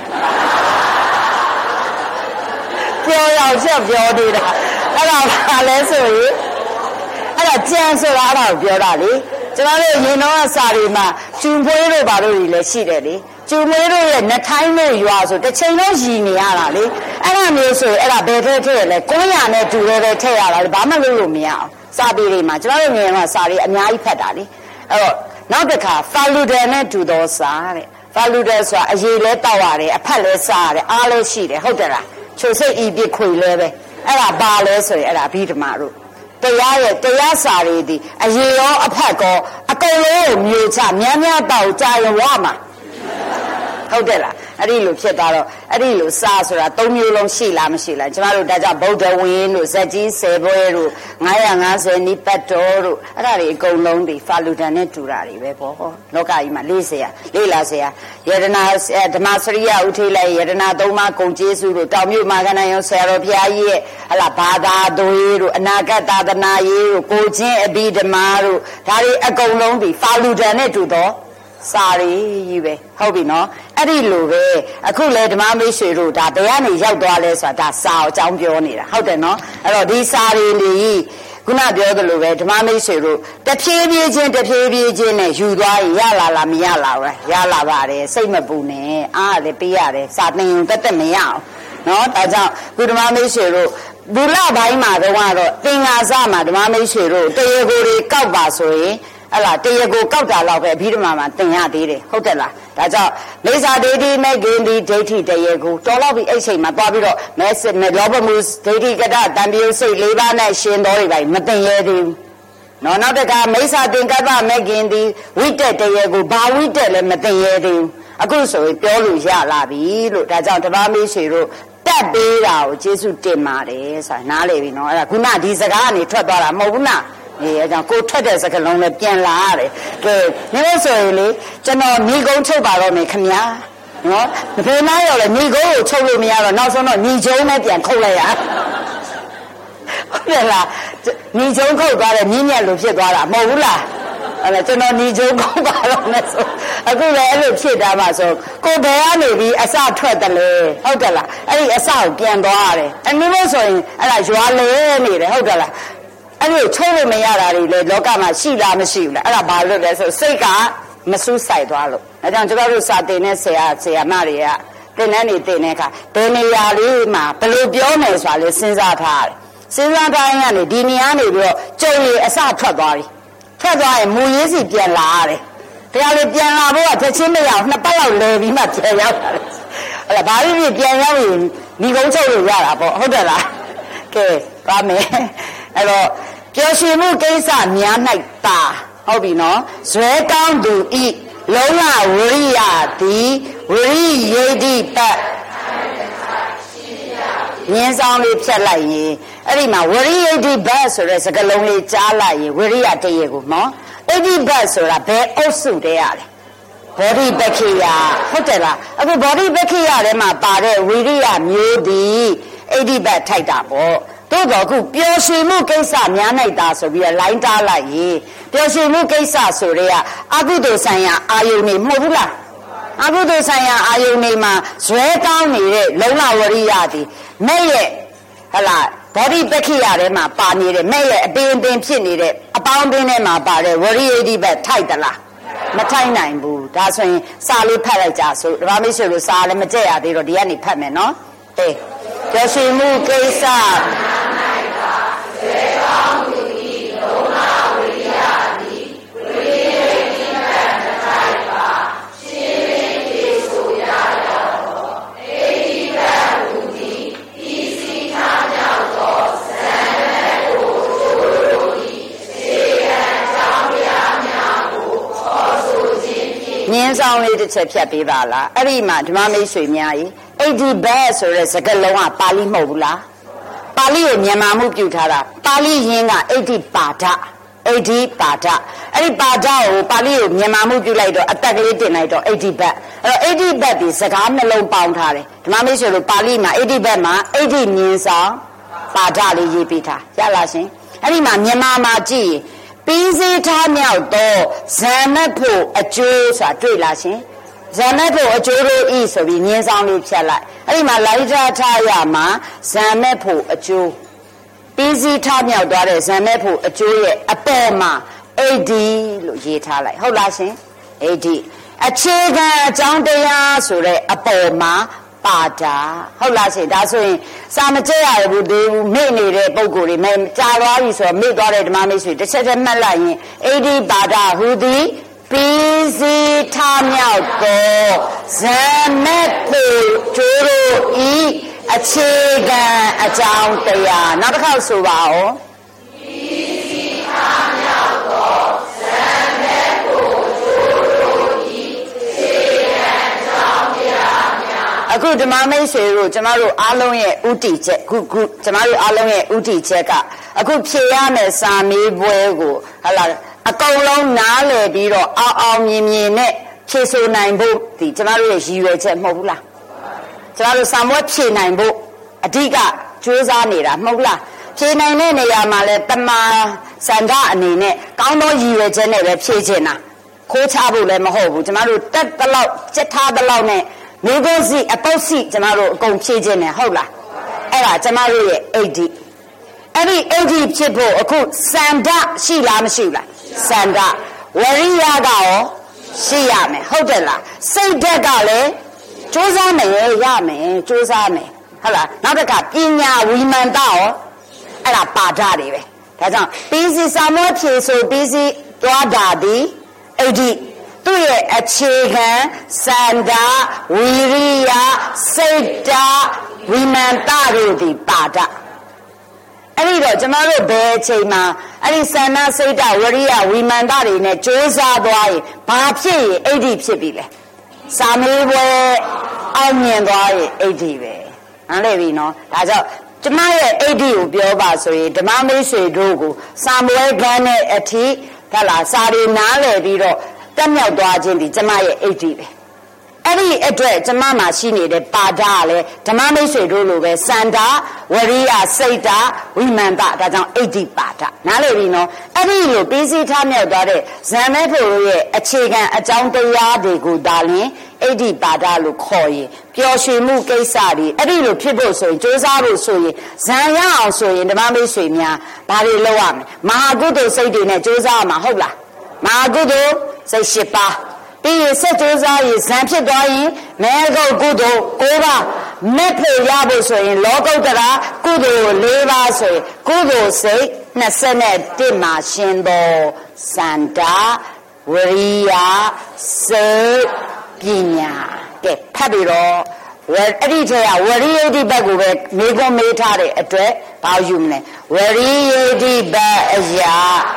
ပြောရအောင်ချက်ပြောနေတာအဲ့ဒါဘာလဲဆိုရင်အဲ့ဒါကြံဆိုတာအဲ့ဒါကိုပြောတာလေကျွန်တော်တို့ရင်တော့စာတွေမှာကျူမွေးတို့ဘာလို့တွေလည်းရှိတယ်လေကျူမွေးတို့ရဲ့နှထိုင်းတို့ရွာဆိုတစ်ချိန်လုံးရည်နေရတာလေအဲ့ဒါမျိုးဆိုရင်အဲ့ဒါဘယ်ထည့်လဲကိုင်းရနဲ့တူတယ်ပဲထည့်ရတာလေဘာမှလုပ်လို့မရအောင်စာပေတွေမှာကျွန်တော်တို့ငယ်ကစာတွေအများကြီးဖတ်တာလေအဲ့တော့နောက်တစ်ခါဖာလူဒန်နဲ့တူသောစာတဲ့ဖာလူဒန်ဆိုတာအရေးလဲတောက်ရတယ်အဖက်လဲစားရတယ်အားလဲရှိတယ်ဟုတ်တယ်လားချိုစိတ်ဤပြခွေလဲပဲအဲ့ဒါဘာလဲဆိုရင်အဲ့ဒါဘိဓမာတို့တရားစာတွေဒီအရေရောအဖက်ကောအကုန်လုံးကိုမျိုးချများတောက်ကြရင်ဝါမှာဟုတ်တယ်လားအဲ့ဒီလိုဖြစ်သွားတော့အဲ့ဒီလိုစာဆိုတာ၃မျိုးလုံးရှိလားမရှိလားကျမတို့ဒါကြောင့်ဗုဒ္ဓဝင်းတို့ဇက်ကြီး10ဘွဲတို့950နိပတ်တော်တို့အဲ့ဒါတွေအကုန်လုံးဒီဖာလူဒန်နဲ့တူတာတွေပဲပေါ့လောကကြီးမှာလေ့လာเสียယတနာဓမ္မစရိယဥထိလိုက်ယတနာ၃ပါးဂုံကျေးဇူးတို့တောင်မြို့မာကဏယုံဆရာတော်ဘုရားကြီးရဲ့ဟလာဘာသာသွေးတို့အနာဂတ်သာသနာရေးတို့ကိုချင်းအဘိဓမ္မာတို့ဒါတွေအကုန်လုံးဒီဖာလူဒန်နဲ့တူတော့စာရီကြီးပဲဟုတ်ပြီနော်အဲ့ဒီလိုပဲအခုလေဓမ္မမိတ်ဆွေတို့ဒါဘယ်ကနေရောက်သွားလဲဆိုတာဒါစာအကြောင်းပြောနေတာဟုတ်တယ်နော်အဲ့တော့ဒီစာရီလေးခုနပြောသလိုပဲဓမ္မမိတ်ဆွေတို့တဖြည်းဖြည်းချင်းနဲ့ယူသွားရင်ရလာလားမရလာဘူးရလာပါတယ်စိတ်မပူနဲ့အားလည်းပေးရတယ်စာသင်ရင်တက်မရအောင်နော်ဒါကြောင့်ခုဓမ္မမိတ်ဆွေတို့ဘူလပိုင်းမှာတော့သင်္ဃာစမှာဓမ္မမိတ်ဆွေတို့တရေကိုတွေကောက်ပါဆိုရင်အဲ့လားတရားကိုကောက်တာတော့ပဲအဘိဓမ္မာမှာသင်ရသေးတယ်ဟုတ်တယ်လားဒါကြောင့်မိစ္ဆာဒိဋ္ဌိမဲ့ဂင်ဒီဒိဋ္ဌိတရားကိုတော်တော့ပြီအဲ့ချိန်မှာသွားပြီးတော့မဲလောဘမှုဒိဋ္ဌိကတတံပြုစိတ်၄ပါးနဲ့ရှင်တော်တွေပဲမသင်ရသေးဘူးနော်နောက်တကမိစ္ဆာသင်္ကပ္ပမဲ့ခင်ဒီဝိတက်တရေကိုဘာဝိတက်လည်းမသိရသေးဘူးအခုဆိုရင်ပြောလို့ရလာပြီလို့ဒါကြောင့်တပါးမေးဆွေတို့တက်ပေးတာကိုကျေးဇူးတင်ပါတယ်ဆိုတာနားလေပြီနော်အဲ့ဒါခုနဒီစကားကနေထွက်သွားတာမဟုတ်ဘူးလားအဲကြောင့်ကိုထွက်တဲ့စကားလုံးနဲ့ပြန်လာရတယ်ကဲနေလို့ဆိုရင်လေကျွန်တော်ညီကုန်းချုပ်ပါတော့မယ်ခင်ဗျာနော်ဘယ်နာရောလဲညီကုန်းကိုချုပ်လို့မရတော့နောက်ဆုံးတော့ညီကျုံနဲ့ပြန်ခုတ်လိုက်ရဟုတ်တယ်လားညီကျုံခုတ်သွားတယ်ညီညက်လို့ဖြစ်သွားတာမဟုတ်ဘူးလားအဲ့ဒါကျွန်တော်ညီကျုံခုတ်ပါတော့မယ်ဆိုအခုလည်းအဲ့လိုဖြစ်တာပါဆိုကိုဘယ်ကနေပြီးအစထွက်တယ်လေဟုတ်တယ်လားအဲ့ဒီအစကိုပြန်သွားရတယ်အနည်းလို့ဆိုရင်အဲ့ဒါရွာလဲနေတယ်ဟုတ်တယ်လားအဲ့ဒီချုပ်လို့မရတာတွေလေလောကမှာရှိလားမရှိဘူးလားအဲ့ဒါဘာလို့လဲဆိုစိတ်ကမစူးစိုက်သွားလို့ဒါကြောင့်ကျွန်တော်တို့စာတင်တဲ့ဆရာမတွေကတင်တဲ့နေတင်တဲ့အခါဘယ်နေရာလေးမှာဘယ်လိုပြောမယ်ဆိုတာလေစဉ်းစားထားတယ်စဉ်းစားတိုင်းကနေဒီနေရာနေပြီးတော့ကြုံရအစထွက်သွားပြီထွက်သွားရင်မူရင်းစီပြန်လာရတယ်တရားလေပြန်လာဖို့ကချက်ချင်းမရအောင်နှစ်ပတ်လောက်လဲပြီးမှပြန်ရောက်တာအဲ့ဒါဘာလို့ပြန်ရောက်ရင်ဒီကုန်းချုပ်လို့ရတာပေါ့ဟုတ်တယ်လားကဲပါမယ်အဲ့တော့ပျော်ရွှင်မှုကိစ္စများ၌တာဟုတ်ပြီနော်ဇွဲကောင်းသူဤလုံးလဝရိယသည်ဝရိယိတိပတ်ငင်းဆောင်လေးဖြတ်လိုက်ရင်အဲ့ဒီမှာဝရိယိတိပတ်ဆိုတဲ့စကားလုံးလေးကြားလိုက်ရင်ဝရိယတရေကိုနော်ဣတိပတ်ဆိုတာဘယ်အုပ်စုတည်းရလဲဘောဓိပက္ခိယဟုတ်တယ်လားအခုဘောဓိပက္ခိယထဲမှာပါတဲ့ဝိရိယမျိုးသည်ဣတိပတ်ထိုက်တာပေါ့တို့တော့ခုပျော်ရွှင်မှုကိစ္စများနိုင်တာဆိုပြီးတော့လိုင်းတားလိုက်ရင်ပျော်ရွှင်မှုကိစ္စဆိုတွေကအကုသိုလ်ဆိုင်ရာအာယုန်နေမဟုတ်ဘူးလားအကုသိုလ်ဆိုင်ရာအာယုန်နေမှာဇွဲကောင်းနေတဲ့လုံလဝရိယသည်မဲ့ရဲ့ဟလာဘောဓိပက္ခိယထဲမှာပါနေတဲ့မဲ့ရဲ့အပင်ဖြစ်နေတဲ့အပေါင်းအသင်းထဲမှာပါတဲ့ဝရိယိတိဘက်ထိုက်သလားမထိုက်နိုင်ဘူးဒါဆိုရင်စာလေးဖတ်လိုက်ကြဆိုဒါမှမရှိလို့စာလည်းမကြက်ရသေးတော့ဒီကနေဖတ်မယ်နော်အေးပျော်ရွှင်မှုကိစ္စငင်းဆောင်လေးတစ်ချက်ဖြတ်ပေးပါလားအဲ့ဒီမှာဓမ္မမိတ်ဆွေများကြီး80 bad ဆိုတဲ့စကားလုံးကပါဠိမဟုတ်ဘူးလားပါဠိကိုမြန်မာမှုပြုထားတာပါဠိရင်းက80ပါဒ80ပါဒအဲ့ဒီပါဒကိုပါဠိကိုမြန်မာမှုပြုလိုက်တော့အတက်ကလေးတင်လိုက်တော့80 bad အဲ့တော့80 bad ဒီစကားနှလုံးပေါင်းထားတယ်ဓမ္မမိတ်ဆွေတို့ပါဠိမှာ80 bad မှာ80ငင်းဆောင်ပါဒလေးရေးပေးထားရလားရှင်အဲ့ဒီမှာမြန်မာမှာကြည့်ပြီးစီထားမြောက်တော့ဇံမဲ့ဖို့အကျိုးဆိုတာတွေ့လားရှင်ဇံမဲ့ဖို့အကျိုးတို့ဤဆိုပြီးငင်းဆောင်လေးဖြတ်လိုက်အဲ့ဒီမှာလိုက်ထားရမှာဇံမဲ့ဖို့အကျိုးပြီးစီထားမြောက်သွားတဲ့ဇံမဲ့ဖို့အကျိုးရဲ့အပေါ်မှာADလို့ရေးထားလိုက်ဟုတ်လားရှင်ADအခြေခံအကြောင်းတရားဆိုတဲ့အပေါ်မှာပါတာဟုတ်လားရှင်ဒါဆိုရင်စာမကျက်ရဘူးသေးဘူးမေ့နေတဲ့ပုံကိုယ်တွေမကြာသွားပြီဆိုတော့မေ့သွားတဲ့ဓမ္မမိတ်ဆွေတစ်ချက်ချက်မှတ်လိုက်ရင်80ပါဒဟူသည်ပြီးစီထားမြောက်သောဇံမဲ့ဖို့ကျိုးတို့ဤအခြေခံအကြောင်းတရားနောက်တစ်ခေါက်ဆိုပါဦးပြီးစီထားမြောက်သောဇံမဲ့ဖို့ကျိုးတို့ဤအခြေခံအကြောင်းတရားအခုဓမ္မမိတ်ဆွေတို့ကျမတို့အားလုံးရဲ့ဥတီချက်ခုကျမတို့အားလုံးရဲ့ဥတီချက်ကအခုဖြေရမယ်စာမေးပွဲကိုဟလာအကုန်လုံးနားလည်ပြီးတော့အောင်မြင်နဲ့ဖြေဆိုနိုင်ဖို့ဒီကျမတို့ရဲ့ရည်ရွယ်ချက်မဟုတ်ဘူးလားကျမတို့စာမွက်ဖြေနိုင်ဖို့အဓိကကြိုးစားနေတာမဟုတ်လားဖြေနိုင်တဲ့နေရာမှာလဲတမာစန္ဒအနေနဲ့ကောင်းသောရည်ရွယ်ချက်နဲ့ပဲဖြေချင်တာခိုးချဖို့လည်းမဟုတ်ဘူးကျမတို့တက်တလောက်စက်ထားတလောက်နဲ့မိဂုစီအပုတ်စီကျမတို့အကုန်ဖြည့်ခြင်းနဲ့ဟုတ်လားအဲ့ဒါကျမတို့ရဲ့80အဲ့ဒီ80ဖြစ်ဖို့အခုစန္ဒရှိလားမရှိဘူးလားစန္ဒဝရိယကရောရှိရမယ်ဟုတ်တယ်လားစိတ်ဓာတ်ကလည်းကြိုးစားမယ်ရမယ်ကြိုးစားမယ်ဟုတ်လားနောက်တစ်ခါပညာဝိမာန်တရောအဲ့ဒါပါဒတွေပဲဒါကြောင့်ပြီးစီစာမောဖြေဆိုပြီးစီသွားတာဒီ80သူ့ရဲ့အခြေခံစန္ဒဝီရိယစိတ်ဓာတ်ဝိမာန်တတို့ဒီပါဒအဲ့ဒီတော့ကျမတို့ဘယ်အချိန်မှာအဲ့ဒီစန္ဒစိတ်တဝရိယဝိမာန်တတွေနဲ့ကြိုးစားသွားရင်ဘာဖြစ်ရင်အဋ္ဌိဖြစ်ပြီလဲစာမေးပွဲအောင်မြင်သွားရင်အဋ္ဌိပဲနားလည်ပြီနော်ဒါကြောင့်ကျမရဲ့အဋ္ဌိကိုပြောပါဆိုရင်ဓမ္မမိတ်ဆွေတို့ကိုစာမွဲခန်းနဲ့အထိဟုတ်လားစာတွေနားလည်ပြီးတော့တက်မြောက်သွားခြင်းဒီကျမရဲ့အဋ္ဌိပဲအဲ့ဒီအတွက်ကျမမှာရှိနေတဲ့ပါဒကလည်းဓမ္မမိတ်ဆွေတို့လိုပဲစန္ဒဝရိယစိတ်တဝိမာန်တဒါကြောင့်အဋ္ဌိပါဒနားလည်ပြီနော်အဲ့ဒီလိုပြီးစီးထားမြောက်သွားတဲ့ဇံမဲဖို့ရဲ့အခြေခံအကြောင်းတရားတွေကိုဒါလင်အဋ္ဌိပါဒလို့ခေါ်ရင်ပျော်ရွှင်မှုကိစ္စတွေအဲ့ဒီလိုဖြစ်ဖို့ဆိုရင်ကြိုးစားဖို့ဆိုရင်ဇံရအောင်ဆိုရင်ဓမ္မမိတ်ဆွေများဘာတွေလုပ်ရမလဲမဟာကုသိုလ်စိတ်တွေနဲ့ကြိုးစားရမှာဟုတ်လားမဟာကုသိုလ်စိတ်၈ပါးပြီးရင်စက်ကြိုးစားရင်ဇံဖြစ်သွားရင်မေဂုတ်ကုသိုလ်၉ပါးမဲ့ဖို့ရဖို့ဆိုရင်လောကုတ္တရာကုသိုလ်၄ပါးဆိုရင်ကုသိုလ်စိတ်21မှာရှင်သောစန္ဒဝရိယစိတ်ပညာကဲဖတ်ပြီးတော့အဲ့ဒီထဲကဝရိယတိဘက်ကိုပဲမေခွန်းမေးထားတဲ့အတွက်ဘာယူမလဲဝရိယတိဘက်အရာ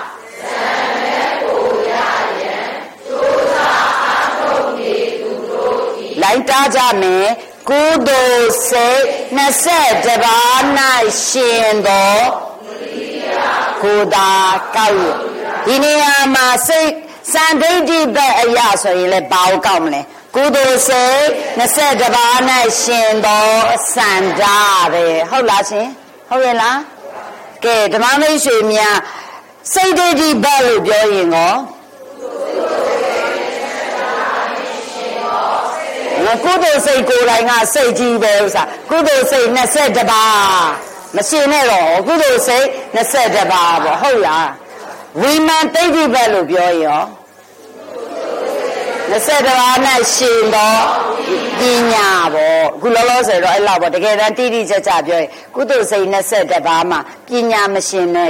လိုက်တာကြမယ်ကုသိုလ်စိတ်22ပါး၌ရှင်သောကိုယ်သာကောက်ဒီနေရာမှာစိတ်စံဒိဋ္ဌိဘက်အရာဆိုရင်လည်းဘာကိုကောက်မလဲကုသိုလ်စိတ်22ပါး၌ရှင်သောစန္ဒပဲဟုတ်လားရှင်ဟုတ်ရဲ့လားကဲဓမ္မမိတ်ဆွေများစိတ်ဒိဋ္ဌိဘက်လို့ပြောရင်ရောကုသိုလ်စိတ်ကိုယ်တိုင်ကစိတ်ကြီးပဲဥစ္စာကုသိုလ်စိတ်22ပါးမရှင်နဲ့တော့ကုသိုလ်စိတ်22ပါးပေါ့ဟုတ်လားဝိမာန်ဒိဋ္ဌိဘက်လို့ပြောရင်22ပါး၌ရှင်သောပညာပေါ့အခုလောလောဆယ်တော့အဲ့လောက်ပေါ့တကယ်တမ်းတိတိကျကျပြောရင်ကုသိုလ်စိတ်22ပါးမှာပညာမရှင်နဲ့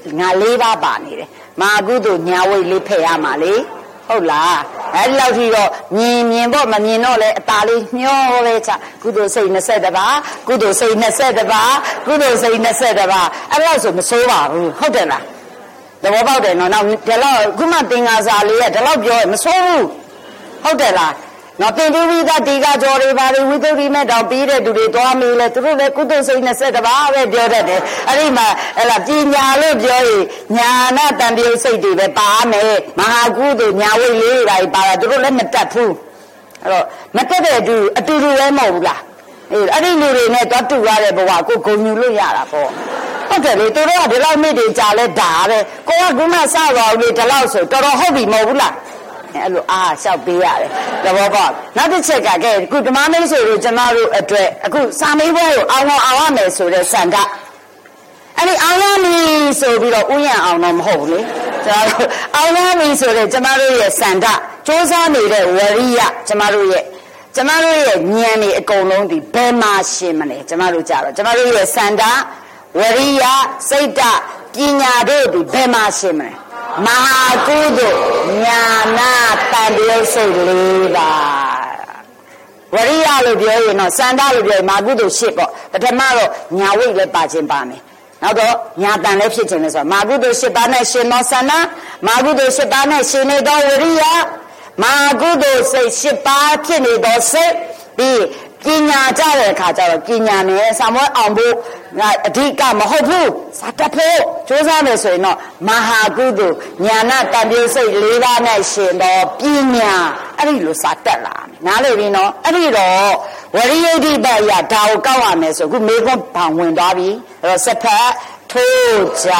4ပါးပါနေတယ်မဟာကုသိုလ်ညာဝိတ်လေးဖယ်ရမှာလေဟုတ်လားအဲ့ဒီလောက်ထိတော့မြင်ပေါ့မမြင်တော့လဲအตาလေးညှောပဲချကုသိုလ်စိတ်22ပါးကုသိုလ်စိတ်22ပါးကုသိုလ်စိတ်22ပါးအဲ့လောက်ဆိုမစိုးပါဘူးဟုတ်တယ်လားသဘောပေါက်တယ်နော်နောက်ဒီလောက်ခုမှသင်္ဃာစာလေးကဒီလောက်ပြောရင်မစိုးဘူးဟုတ်တယ်လားနော်တင်တူဝိသတိကကြောတွေပါလေဝိသုဒ္ဓိမဲ့တောင်ပြီးတဲ့သူတွေသွားမေးလဲသူတို့လည်းကုသိုလ်စိတ်22ပါးပဲပြောတတ်တယ်အဲ့ဒီမှာအဲ့လားပညာလို့ပြောရင်ညာနာတန်ပြုတ်စိတ်တွေပဲပါမယ်မဟာကုသိုလ်ညာဝိတ်လေးတွေပါတာသူတို့လည်းမတတ်ဘူးအဲ့တော့မတတ်တဲ့အတူတူပဲမဟုတ်ဘူးလားအဲ့ဒီလူတွေနဲ့တော့တူရတဲ့ဘဝကိုဂုဏ်ယူလို့ရတာပေါ့ဟုတ်တယ်လေသူတို့ကဒီလောက်မိတွေကြာလဲဒါပဲကိုကခုမှစသွားဦးလေဒီလောက်ဆိုတော်တော်ဟုတ်ပြီမဟုတ်ဘူးလားအဲ့လိုအားလျှောက်ပေးရတယ်သဘောပေါက်နောက်တစ်ချက်ကကဲအခုဓမ္မမိတ်ဆွေတို့ကျမတို့အတွက်အခုစာမေးပွဲကိုအောင်ရမယ်ဆိုတဲ့စံကအဲ့ဒီအောင်ရမည်ဆိုပြီးတော့ဥယျာဉ်အောင်တော့မဟုတ်ဘူးလေကျွန်တော်တို့အောင်ရမည်ဆိုတဲ့ကျမတို့ရဲ့စံကစ조사နေတဲ့ဝရိယကျမတို့ရဲ့ဉာဏ်တွေအကုန်လုံးဒီဘယ်မှာရှင်မလဲကျမတို့ကြတော့ကျမတို့ရဲ့စံကဝရိယစိတ်တပညာတို့ဒီဘယ်မှာရှင်မလဲမဟာကုသိုလ်ညာနာတန်ပြုတ်စိတ်၄ပါးဝရိယလို့ပြောရင်တော့စန္ဒလို့ပြောရင်မဟာကုသိုလ်၈ပေါ့ပထမတော့ညာဝိတ်လည်းပါခြင်းပါမယ်နောက်တော့ညာတန်လည်းဖြစ်ခြင်းလဲဆိုတော့မဟာကုသိုလ်၈ပါးနဲ့ရှင်သောစန္ဒမဟာကုသိုလ်၈ပါးနဲ့ရှင်နေသောဝရိယမဟာကုသိုလ်စိတ်၈ပါးဖြစ်နေသောစိတ်ပြီးပညာကြတဲ့အခါကျတော့ပညာနဲ့စာမွေးအောင်ဖို့အဓိကမဟုတ်ဘူးစာတတ်ဖို့စူးစမ်းမယ်ဆိုရင်တော့မဟာကုသိုလ်ညာနာတန်ပြုတ်စိတ်၄ပါးနဲ့ရှင်တော့ပညာအဲ့ဒီလိုစာတက်လာမယ်နားလည်ပြီနော်အဲ့ဒီတော့ဝရိယတိပယဒါကိုကောက်ရမယ်ဆိုအခုမေခွန်းဘာဝင်သွားပြီအဲ့တော့စဖတ်ထိုးကြ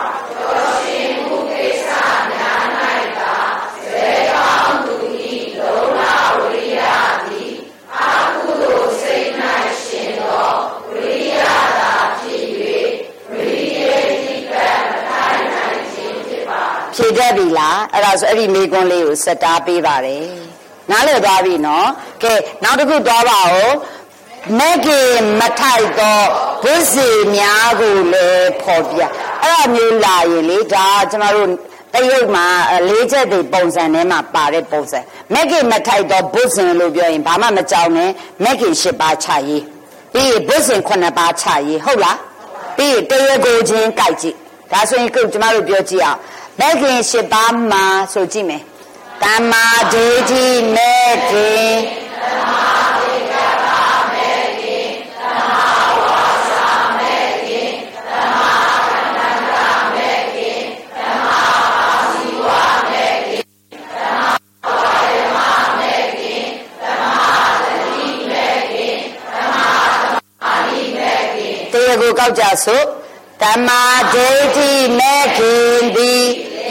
ဖြေတတ်ပြီလားအဲ့ဒါဆိုအဲ့ဒီမေခွန်းလေးကိုစက်တားပေးပါတယ်နားလည်သွားပြီနော်ကဲနောက်တစ်ခုသွားပါဦးမဂ္ဂင်မထိုက်သောဘုဇေများကိုလည်းဖော်ပြအဲ့ဒါမျိုးလာရင်လေဒါကျမတို့တရုတ်မှာ၄ချက်တွေပုံစံထဲမှာပါတဲ့ပုံစံမဂ္ဂင်မထိုက်သောဘုဇင်လို့ပြောရင်ဘာမှမကြောက်နဲ့မဂ္ဂင်၈ပါးချရေးပြီးဘုဇင်9ပါးချရေးဟုတ်လားပြီးတရားကိုချင်းကြိုက်ကြည့်ဒါဆိုရင်ခုကျမတို့ပြောကြည့်အောင်မဂ်ခင်၈ပါးမှာဆိုကြည့်မယ်တမ္မာဒိဋ္ဌိမဂ်ခင်တမ္မာသင်္ကပ္ပမဂ်ခင်တမ္မာဝါစာမဂ်ခင်တမ္မာကမ္မန္တမဂ်ခင်တမ္မာအာဇီဝမဂ်ခင်တမ္မာဝါယမမဂ်ခင်တမ္မာသတိမဂ်ခင်တမ္မာသမာဓိမဂ်ခင်တရားကိုကောက်ကြစို့တမ္မာဒိဋ္ဌိမဂ်ခင်သည်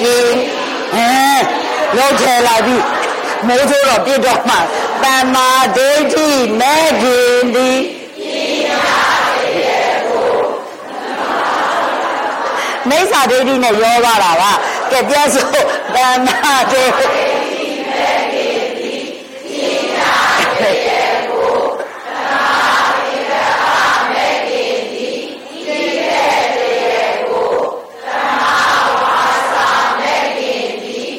လောက်ထဲလာပြီးမိုးထိုးတော့ပြစ်တော့မှတမ္မာဒိဋ္ဌိမဂ်ခင်သည်မိစ္ဆာဒိဋ္ဌိနဲ့ရောပါတာပါကဲပြစို့တမ္မာဒိဋ္ဌိမဂ်ခင်သည်သိနာရဲ့ကိုတမ္မာသင်္ကပ္ပမဂ်ခင်သည်သိတဲ့ရဲ့ကိုတမ္မာဝါစာမဂ်ခင်သည်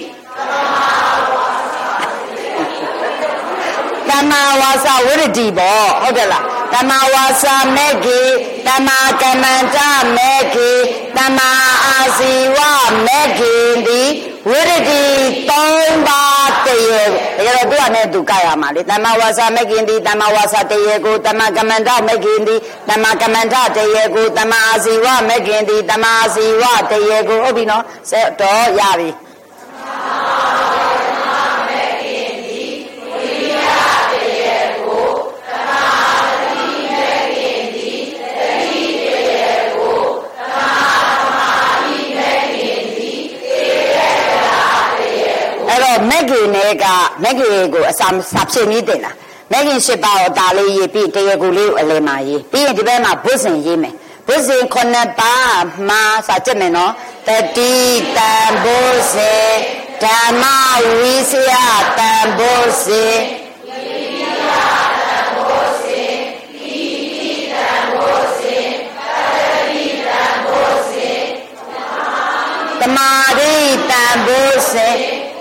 တမ္မာဝါစာဝိရတိပေါ့ဟုတ်တယ်လားတမ္မာဝါစာမဂ်ခင်တမ္မာကမ္မန္တမဂ်ခင်တမ္မာအာဇီဝမဂ်ခင်ဒီဝိရတိ၃ပါးတရေဒါကြတော့သူကနဲ့သူကြရမှာလေတမ္မာဝါစာမဂ်ခင်ဒီတမ္မာဝါစာတရေကိုတမ္မာကမ္မန္တမဂ်ခင်ဒီတမ္မာကမ္မန္တတရေကိုတမ္မာအာဇီဝမဂ်ခင်ဒီတမ္မာအာဇီဝတရေကိုဟုတ်ပြီနော်ဆက်တော့ရပြီမဂ်ခင်နဲ့ကမဂ်ခင်ကိုအစာဖြစ်နည်းတင်လားမဂ်ခင်၈ပါးကိုဒါလေးရေးပြီးတရားကိုလေးကိုအလယ်မှာရေးပြီးရင်ဒီဘက်မှာဘုဇင်ရေးမယ်ဘုဇင်9ပါးမှာစာကြည့်မယ်နော်တတိတံဘုဇင်ဓမ္မဝိစယတံဘုဇင်သမာဓိတံဘုဇင်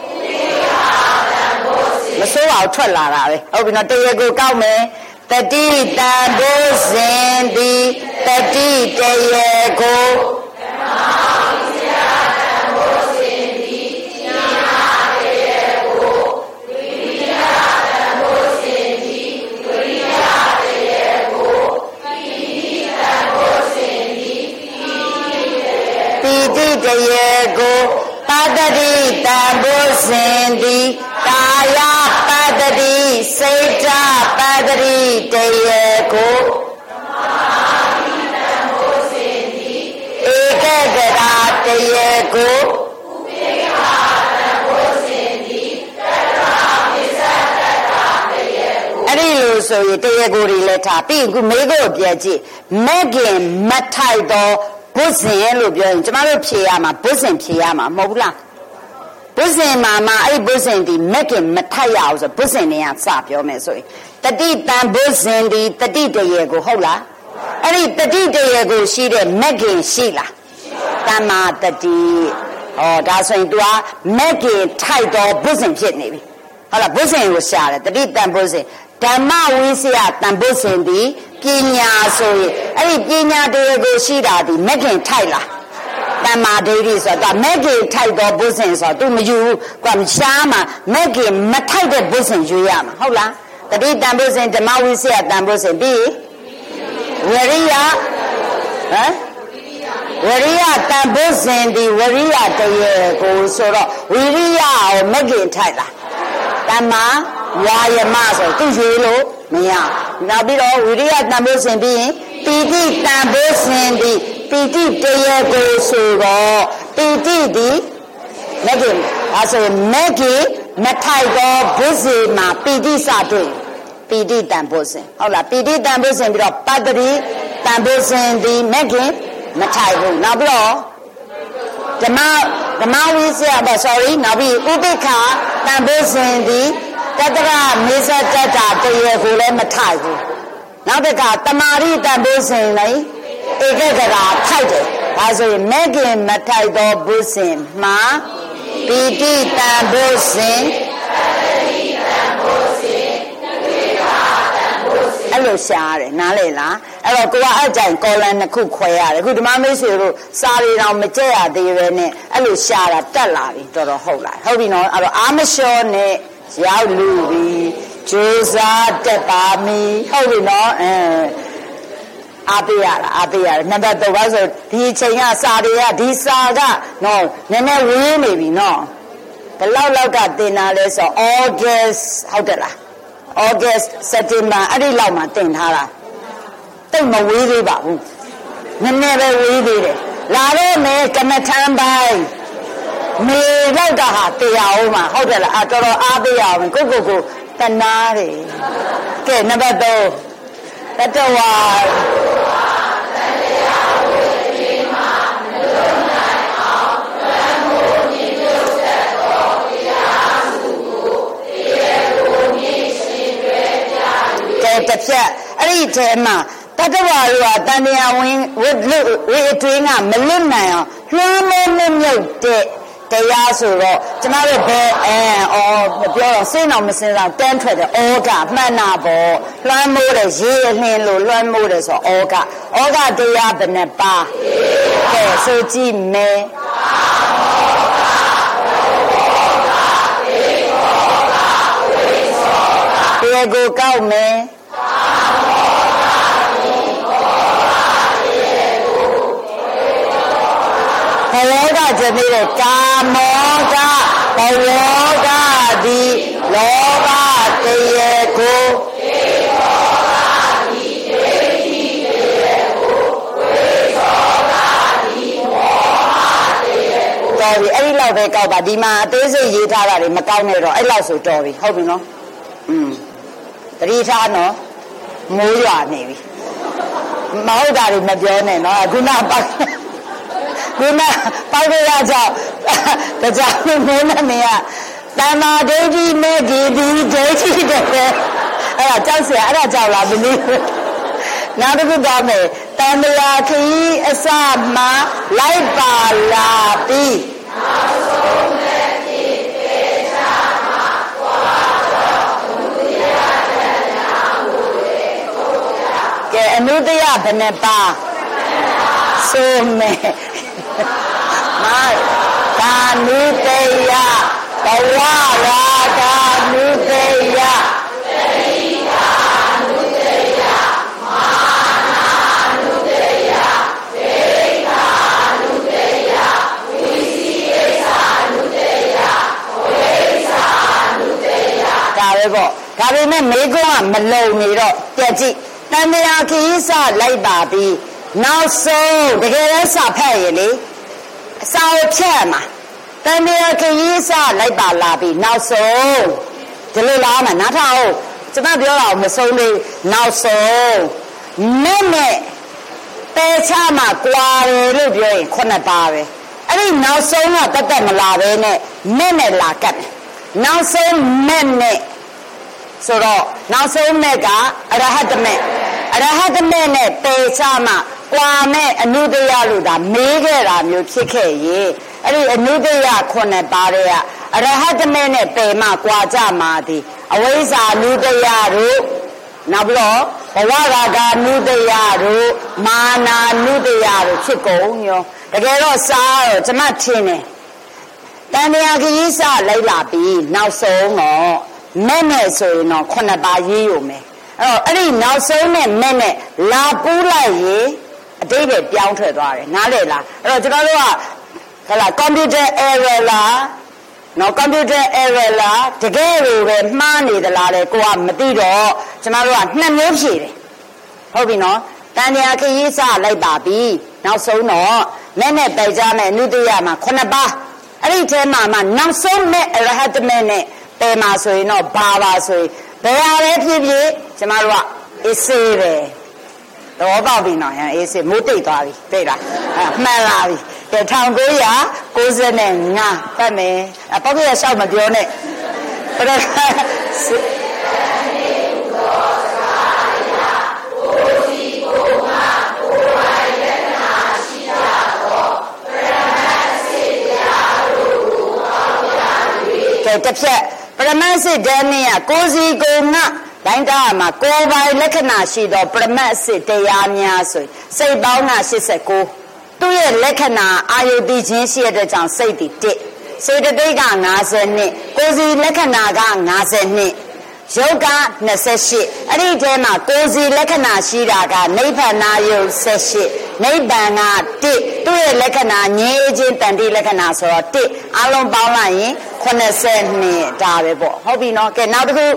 မစိုးအောင်ထွက်လာတာပဲဟုတ်ပြီနော်တရားကိုကောက်မယ်တတိတံဘုဇင်ဒီတတိတရားကိုပီတိတရားကိုပတ္တိတံဘုဇင်ဒီကာယပတ္တိစိတ်ဓာပတ္တိတရားကိုဧကဂရာတရားကိုအဲ့ဒီလိုဆိုရင်တရားကိုတွေလည်းထားပြီးခုမေးကိုပြကြည့်မဂ်ခင်မထိုက်တော့ဘုဇင်လို့ပြောရင်ကျမတို့ဖြေရမှာဘုဇင်ဖြေရမှာမဟုတ်ဘူးလားဘုဇင်မှာအဲ့ဘုဇင်ဒီမဂ်ခင်မထိုက်ရအောင်ဆိုဘုဇင်နေရစပြောမယ်ဆိုရင်တတိတံဘုဇင်ဒီတတိတရေကိုဟုတ်လားအဲ့ဒီတတိတရေကိုရှိတဲ့မဂ်ခင်ရှိလားတမ္မာတတိဒါဆိုရင် तू ကမဂ်ခင်ထိုက်တော့ဘုဇင်ဖြစ်နေပြီဟုတ်လားဘုဇင်ကိုရှာတယ်တတိတံဘုဇင်ဓမ္မဝိစယတံဘုဇင်ဒီပညာဆိုရင်အဲ့ဒီပညာတရားကိုရှိတာဒီမဂ်ခင်ထိုက်လားတမ္မာဒိဋ္ဌိဆိုတာမဂ်ခင်ထိုက်တော့ဘုဇင်ဆိုတော့ तू မယူဘူးကွာရှားမှာမဂ်ခင်မထိုက်တဲ့ဘုဇင်ယူရမှာဟုတ်လားတတိတံဘုဇင်ဓမ္မဝိစယတံဘုဇင်ပြီးဝရိယဝရိယတံဘုဇင်ဒီဝရိယတရေကိုဆိုတော့ဝိရိယကိုမဂ်ခင်ထိုက်လားတမ္မာဝါယမဆိုသူရွေလို့မရနောက်ပြီးတော့ဝိရိယတံဘုဇင်ပြီးရင်ပီတိတံဘုဇင်ဒီပီတိတရေကိုဆိုတော့ပီတိဒီမဂ်ခင်အဲဆိုမဂ်ခင်မထိုက်တော့ဘုဇင်မှာပီတိစတွေ့ပီတိတံဘုဇင်ဟုတ်လားပီတိတံဘုဇင်ပြီးတော့ပတ္တိတံဘုဇင်ဒီမဂ်ခင်မထိုက်ဘူးနောက်ပြီးတော့ဓမ္မဝိစယနောက်ပြီးဥပိ္ပခာတံဘုဇင်ဒီတတရမေဇတတတရားကိုလည်းမထိုက်ဘူးနောက်တစ်ခါတမာရိတံဘုဇင်လေဧကဂရာထိုက်တယ်ဒါဆိုရင်မဂ်ခင်မထိုက်တော့ဘုဇင်မှာပီတိတံဘုဇင်အဲ့လိုရှားရတယ်နားလေလားအဲ့တော့ကိုကအကြိုင်ကောလန်နှစ်ခုခွဲရတယ်အခုဓမ္မမိတ်ဆွေတို့စာရီတော်မကြက်ရသေးပဲနဲ့အဲ့လိုရှာတာတက်လာပြီတော်တော်ဟုတ်လားဟုတ်ပြီနော်အဲ့တော့အာမလျှော့နဲ့ရောက်လူပြီဂျိုးစားတက်ပါမီဟုတ်ပြီနော်အားပေးရနံပါတ်3ပါဆိုဒီအချိန်ကစာတွေကဒီစာကနော်နည်းနည်းဝေးနေပြီနော်ဘယ်လောက်ကတင်တာလဲဆို August ဟုတ်တယ်လား August September အဲ့ဒီလောက်မှတင်ထားတာတိတ်မဝေးသေးပါဘူးနည်းနည်းပဲဝေးသေးတယ်လာတော့မယ်ကမထမ်းပိုင်းမေလောက်ကဟာတရားအောင်မှာဟုတ်တယ်လားတော်တော်အားပေးရအောင်ကိုတနာတယ်ကဲနံပါတ်3တတဝါတစ်ဖြတ်အဲ့ဒီထဲမှာတတဝါတို့ကတန်တရားဝင်ဝအတွင်းကမလွတ်နိုင်အောင်လွှမ်းမိုးမြုပ်တဲ့တရားဆိုတော့ကျမတို့ဘယ်မပြောတော့စိတ်အောင်မစင်စားတန်းထွက်တယ်ဩကမှန်နာပေါ့လွှမ်းမိုးတယ်ရေလှင်းလို့လွှမ်းမိုးတယ်ဆိုဩကတရားဘယ်နှပါကဲဆိုကြည့်မယ်တရားကိုကောက်မယ်ဘဝကကျနေတဲ့ကာမောကဘဝကဒီလောဘတရားကိုတော်ပြီအဲ့ဒီလောက်ပဲကောက်ပါဒီမှာအသေးစိတ်ရေးထားတာတွေမကောက်နဲ့တော့အဲ့လောက်ဆိုတော်ပြီဟုတ်ပြီနော်တတိထားနော်မိုးရွာနေပြီမဟုတ်တာတွေမပြောနဲ့နော်ခုနပေါက်ရကြောင့်တရားမိုးနဲ့နေရတဏ္ဍာဒိဋ္ဌိမဲ့ဒီဒိဋ္ဌိတဲ့အဲ့ဒါကြောက်เสียအဲ့ဒါကြောက်လားမသိဘူးနောက်တစ်ခုတော့မယ်တန်ត្រာခီးအစမှလိုက်ပါလာပြီးနောက်ဆုံးမဲ့ဒီပေချာမှာွာတော့အနုတယတရားမှုတွေထုတ်ရကဲအနုတယဘယ်နှပါဆိုမယ်ကာနုတယဘဝရာကာနုတယသတိကာနုတယမာနာနုတယဒေကာနုတယဝိစီကိစ္စနုတယဝိစာနုတယဒါပဲပေါ့ဒါပေမဲ့မိကုံးကမလုံနေတော့ကြက်ကြည့်တန်တရားခီးစလိုက်ပါပြီးနောက်ဆုံးတကယ်လဲစဖတ်ရင်လေအစာဖြတ်မှာတန်တရားခရီးစလိုက်ပါလာပြီနောက်ဆုံးဒီလိုလားမှာနားထောင်ကျွန်မပြောတာမဆုံးသေးနောက်ဆုံးနဲ့ပေချမှာကွာတယ်လို့ပြောရင်9ပါပဲအဲ့ဒီနောက်ဆုံးကတက်မလာပဲနဲ့လာကတ်နောက်ဆုံးနဲ့ဆိုတော့နောက်ဆုံးနဲ့ကအရဟတမေနဲ့ပေချမှာကွာမဲ့အနုတယလို့ဒါမေးခဲ့တာမျိုးဖြစ်ခဲ့ရင်အဲ့ဒီအနုတယ9ပါးတွေကအရဟတမေနဲ့ပေမှကွာကြမှာဒီအဝိဇ္ဇာနုတယတို့နောက်ပြီးတော့ဘဝရာဂနုတယတို့မာနာနုတယတို့ဖြစ်ကုန်ရောတကယ်တော့စားတော့ကျမထင်တယ်တန်တရားခရီးစလိုက်လာပြီးနောက်ဆုံးတော့မဲ့ဆိုရင်တော့9ပါးရေးရုံပဲအဲ့ဒီနောက်ဆုံးနဲ့လာပူးလိုက်ရင်အတိတ်ပဲပြောင်းထွက်သွားတယ်နားလည်လားအဲ့တော့ကျွန်တော်တို့ကဟလာ computer error လားနော် computer error လားတကယ်လို့ပဲမှားနေသလားလဲကိုကမသိတော့ကျွန်တော်တို့က2မျိုးဖြေတယ်ဟုတ်ပြီနော်တန်တရားခရီးစလိုက်ပါပြီနောက်ဆုံးတော့နဲ့ပိုက်ကြမယ်အနုတ္တယမှာ9ပါးအဲ့ဒီထဲမှာနောက်ဆုံးမဲ့အရဟတမေနဲ့ပယ်မှာဆိုရင်တော့ဘာပါဆိုရင်ဘယ်ဟာပဲဖြစ်ဖြစ်ကျမတို့ကအေးစေးပဲတော့ပေါက်ပြီနော်အေးစေးမိုးတိတ်သွားပြီသိလားမှန်လာပြီ1995ပတ်မယ်ပေါက်ပြရရှောက်မပြောနဲ့ပြရတစ်ဖြတ်ပရမတ်စစ်တန်းနဲ့ကိုစီကိုငါတိုင်းတာမှာကိုယ်ပိုင်လက္ခဏာရှိသောပရမတ်စစ်တရားများဆိုစိတ်ပေါင်းက89သူ့ရဲ့လက္ခဏာအာယုတိခြင်းရှိတဲ့ကြောင့်စိတ်တည်1စေတသိက်က52ကိုယ်စီလက္ခဏာက52ယုတ်က28အဲ့ဒီထဲမှာကိုယ်စီလက္ခဏာရှိတာကနိဗ္ဗာန်ယုတ်78နိဗ္ဗာန်က1သူ့ရဲ့လက္ခဏာငြိမ်းခြင်းတန်တိလက္ခဏာဆိုတော့1အလုံးပေါင်းလိုက်ရင်82ဒါပဲပေါ့ဟုတ်ပြီနော်ကဲနောက်တစ်ပိုင်း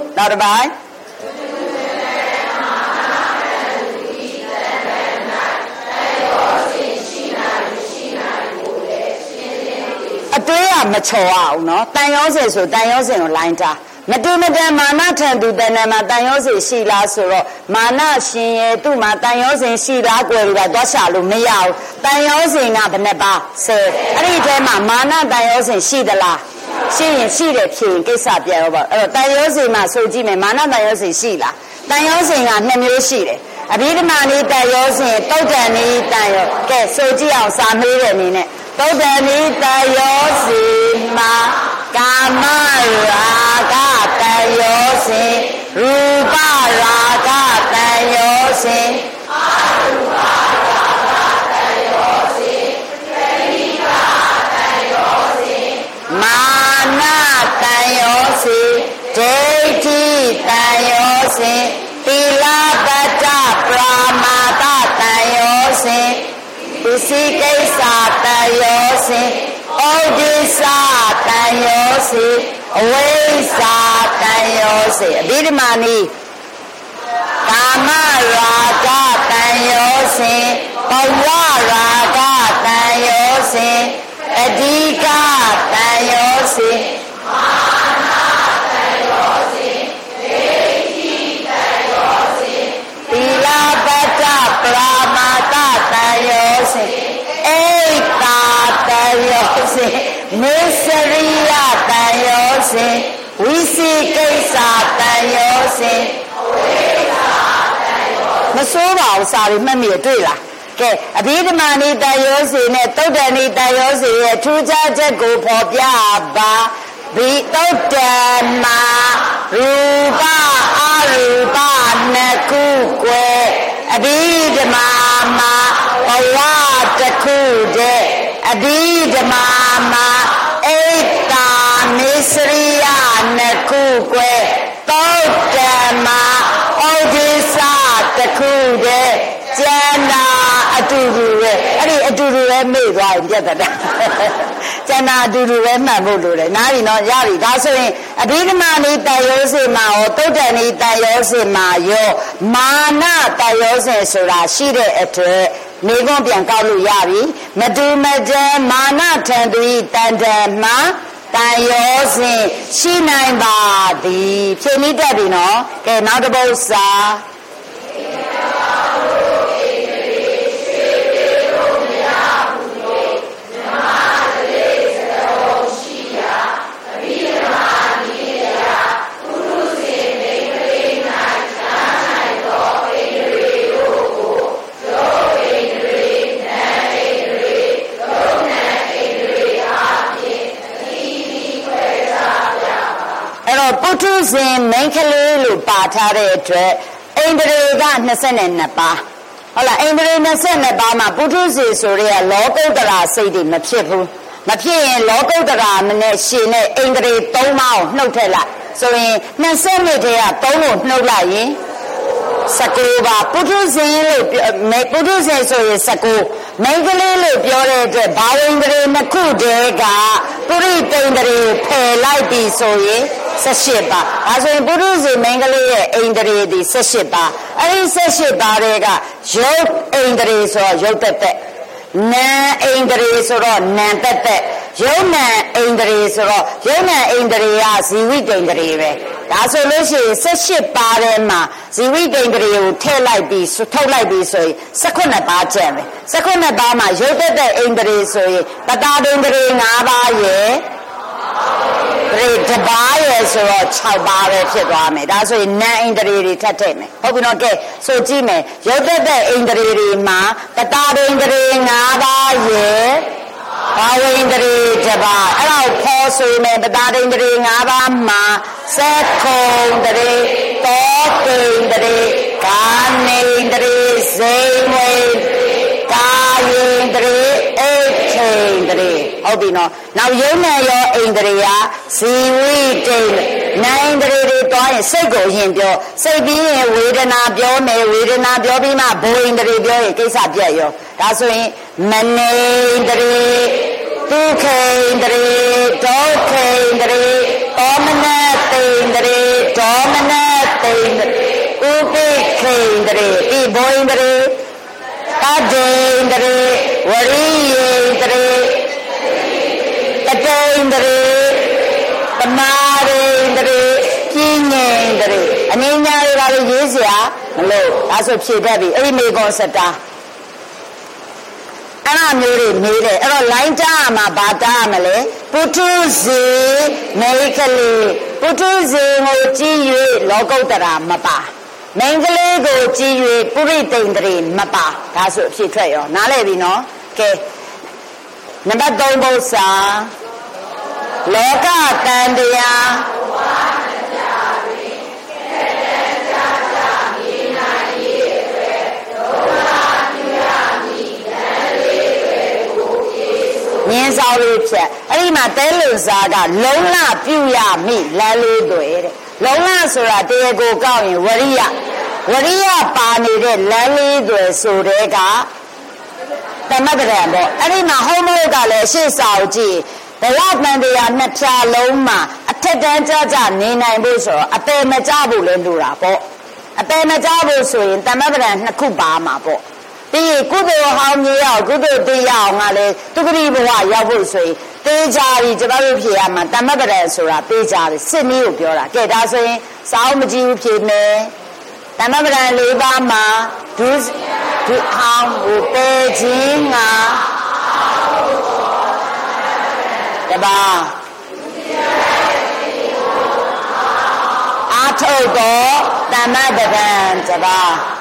အတွေးကမချော်အောင်နော်တန်ရောစင်ဆိုတန်ရောစင်ကိုလိုင်းတာမတူမတန်မာနထံသူတဏ္ဍာမှာတန်ရောစင်ရှိလားဆိုတော့မာနရှင်ရဲ့သူ့မှာတန်ရောစင်ရှိလားကွယ်လို့တော့ရှာလို့မရဘူးတန်ရောစင်ကဘယ်နှပါ10အဲ့ဒီထဲမှာမာနတန်ရောစင်ရှိသလားရှိရင်ရှိတယ်ဖြေရင်ကိစ္စပြန်ရောပေါ့အဲ့တော့တန်ရောစင်မှာဆိုကြည့်မယ်မာနတန်ရောစင်ရှိလားတန်ရောစင်က2မျိုးရှိတယ်အဘိဓမ္မာနည်းတန်ရောစင်တုတ်တန်နည်းတန်ရောကဲဆိုကြည့်အောင်စာမေးတဲ့အနေနဲ့သုဒ္ဓနိတယောစီမာကာမရာဂတယောစီရူပရာဂတယောစီအရူပရာဂတယောစီသေနိကတယောစီမာနတယောစီဒိဋ္ဌိတယောစီသီလပတ္တပရာမာတတယောစီပုစီကိစ္စတယောစီဩဒိစ္စတယောစီအဝိဇ္ဇာတယောစီအဘိဓမ္မာနီကာမရာဂတယောစီဘဝရာဂတယောစီအဓိကတယောစီမာနတယောစီဒိဋ္ဌိတယောစီသီလပတ္တပရာမာတတယောစီဧတာတယောစီမေစရိယတယောစီဝိသိကိစ္စတယောစီအဝိဇ္ဇာတယောစီမစိုးပါဘူးစာရီမှတ်မိတွေ့လားကဲအဘိဓမ္မာနိတယောစီနဲ့သုဒ္ဓနိတယောစီရဲ့ထူးခြားချက်ကိုဖော်ပြပါဘိသုဒ္ဓမာရူပအရူပနှစ်ခုကွယ်အဘိဓမ္မာမှာဘဝတစ်ခုတည်းအဘိဓမ္မာမှာဧတာမေစရိယနှစ်ခုကွယ်သုဒ္ဓမာဩဒိစ္စတစ်ခုတည်းကျန်တာအတူတူပဲအဲ့ဒီအတူတူပဲမေ့သွားရင်ပြတ်တာကျန်တာအတူတူပဲမှတ်ဖို့လိုတယ်နားပြီနော်ရပြီဒါဆိုရင်အဘိဓမ္မာနိတယောစီမှာရောသုဒ္ဓနိတယောစီမှာရောမာနတယောစီဆိုတာရှိတဲ့အတွက်မိဂုံးပြန်ကောက်လို့ရပြီမတူမတန်မာနထံသူတန်တမှာတန်ရောစဉ်ရှိနိုင်ပါသည်ဖြည့်မိတတ်ပြီနော်ကဲနောက်တစ်ပုဒ်စာပုထုဇဉ်မိန်းကလေးလို့ပါထားတဲ့အတွက်အိန္ဒြေက22ပါးဟုတ်လားအိန္ဒြေ22ပါးမှာပုထုဇဉ်ဆိုရဲလောကုတ္တရာစိတ်တွေမဖြစ်ဘူးမဖြစ်ရင်လောကုတ္တရာနဲ့ရှင်နဲ့အိန္ဒြေ3ပါးကိုနှုတ်ထည့်လိုက်ဆိုရင်22ထဲက3ကိုနှုတ်လိုက်ရင်19ပါပုထုဇဉ်လို့ပုထုဇဉ်ဆိုရင်19မိန်းကလေးလို့ပြောတဲ့အတွက်ဘာဝိန္ဒြေနှစ်ခုတည်းကပုရိတိန္ဒြေဖယ်လိုက်ပြီဆိုရင်18ပါဒါဆိုရင်ပုထုဇဉ်မိန်းကလေးရဲ့အိန္ဒြေဒီ18ပါအဲ့ဒီ18ပါတွေကယုတ်အိန္ဒြေဆိုတော့ယုတ်တက်တက်နာအိန္ဒြေဆိုတော့နာတက်တက်ယုတ်နာအိန္ဒြေဆိုတော့ယုတ်နာအိန္ဒြေကဇီဝိတိန္ဒြေပဲဒါဆိုလို့ရှိရင်18ပါးထဲမှာဇီဝိတိန္ဒြေကိုထည့်လိုက်ပြီးထုတ်လိုက်ပြီးဆိုရင်18ပါးကျန်တယ်18ပါးမှာယုတ်တက်တက်အိန္ဒြေဆိုရင်တတဒိန္ဒြေ5ပါးရဲ့တပါးရဲ့ဆိုတော့6ပါးပဲဖြစ်သွားမယ်ဒါဆိုရင်နာအိန္ဒြေတွေထပ်ထည့်မယ်ဟုတ်ပြီနော်ကဲဆိုကြည့်မယ်ရုပ်သက်တဲ့အိန္ဒြေတွေမှာတတာအိန္ဒြေ5ပါးရဲ့ဘာဝိန္ဒြေတပါးအဲ့ဒါကိုဖော်ဆိုမယ်တတာအိန္ဒြေ5ပါးမှာသက္ခုံတရေသောတိန္ဒရေကာနိန္ဒရေဇိဝေကာယိန္ဒရေအိထိန္ဒရေဟုတ်ပြီနော်နောက်ယုံနဲ့ရောအိန္ဒရေကဇီဝိတိန္ဒနိုင်ဒရေတွေတွားရင်စိတ်ကိုရင်ပြောစိတ်ပြီးရင်ဝေဒနာပြောမယ်ဝေဒနာပြောပြီးမှဘိုးအိန္ဒရေပြောရင်ကိစ္စပြတ်ရောဒါဆိုရင်မနိန္ဒရေဒုက္ခိန္ဒရေဒုက္ခိန္ဒရေသောမနတိန္ဒရေဒေါမနတိန္ဒရေဥပိခိန္ဒရေဤဘိုးအိန္ဒရေတတေန္ဒရေဝရိယေန္ဒရေတတေန္ဒရေသမာရိန္ဒရေပြင်းငိန္ဒရေအနည်းညာတွေကလည်းရေးစရာမလို့ဒါဆိုဖြေတတ်ပြီအဲ့ဒီမေကွန်စတာအဲ့လိုမျိုးတွေမေးတယ်အဲ့တော့ line ကြားမှာဘာတားမလဲပုထုဇေမေခလေးပုထုဇေကိုကြည်၍လောကုတ္တရာမပါမိန်းကလေးကိုကြည်၍ပုရိသိန္ဒရေမပါဒါဆိုအဖြစ်ထွက်ရောနားလည်ပြီနော်ကဲနံပါတ်3ပု္ပ္ပာလောကတန်တရားမြင်းစားလေးချက်အဲ့ဒီမှာတဲလုံစားကလုံးလပြုရမိလမ်းလေးတွေတဲ့လုံးလဆိုတာတရားကိုကောက်ရင်ဝရိယပါနေတဲ့လမ်းလေးတွေဆိုတဲ့ကသမဂ္ဂရံပေါ့အဲ့ဒီမှာဟောမိုးကလည်းရှေ့စာကိုကြည့်ဘဝတန်တရားနှစ်ဖြာလုံးမှာအထက်တန်းကြနေနိုင်ဖို့ဆိုတော့အပေမကြဖို့လည်းလိုတာပေါ့အပေမကြဖို့ဆိုရင်သမဂ္ဂရံနှစ်ခုပါမှာပေါ့ပြီးကုသိုလ်ဟောင်းမြေရောက်ကုသိုလ်တရားအောင်ကလည်းသူဂရိဘဝရောက်ဖို့ဆိုရင်တေးကြပြီကျွန်တော်တို့ဖြေရမှာတမ္ပကရဆိုတာတေးကြတယ်စစ်နည်းကိုပြောတာကဲဒါဆိုရင်စောင်းမကြည့်ဘူးဖြေမယ်တမ္ပကရ၄ပါးမှာဒုဟောင်းကိုပေခြင်းငါတပါအာထုတ်တော့တမ္ပကရတပါ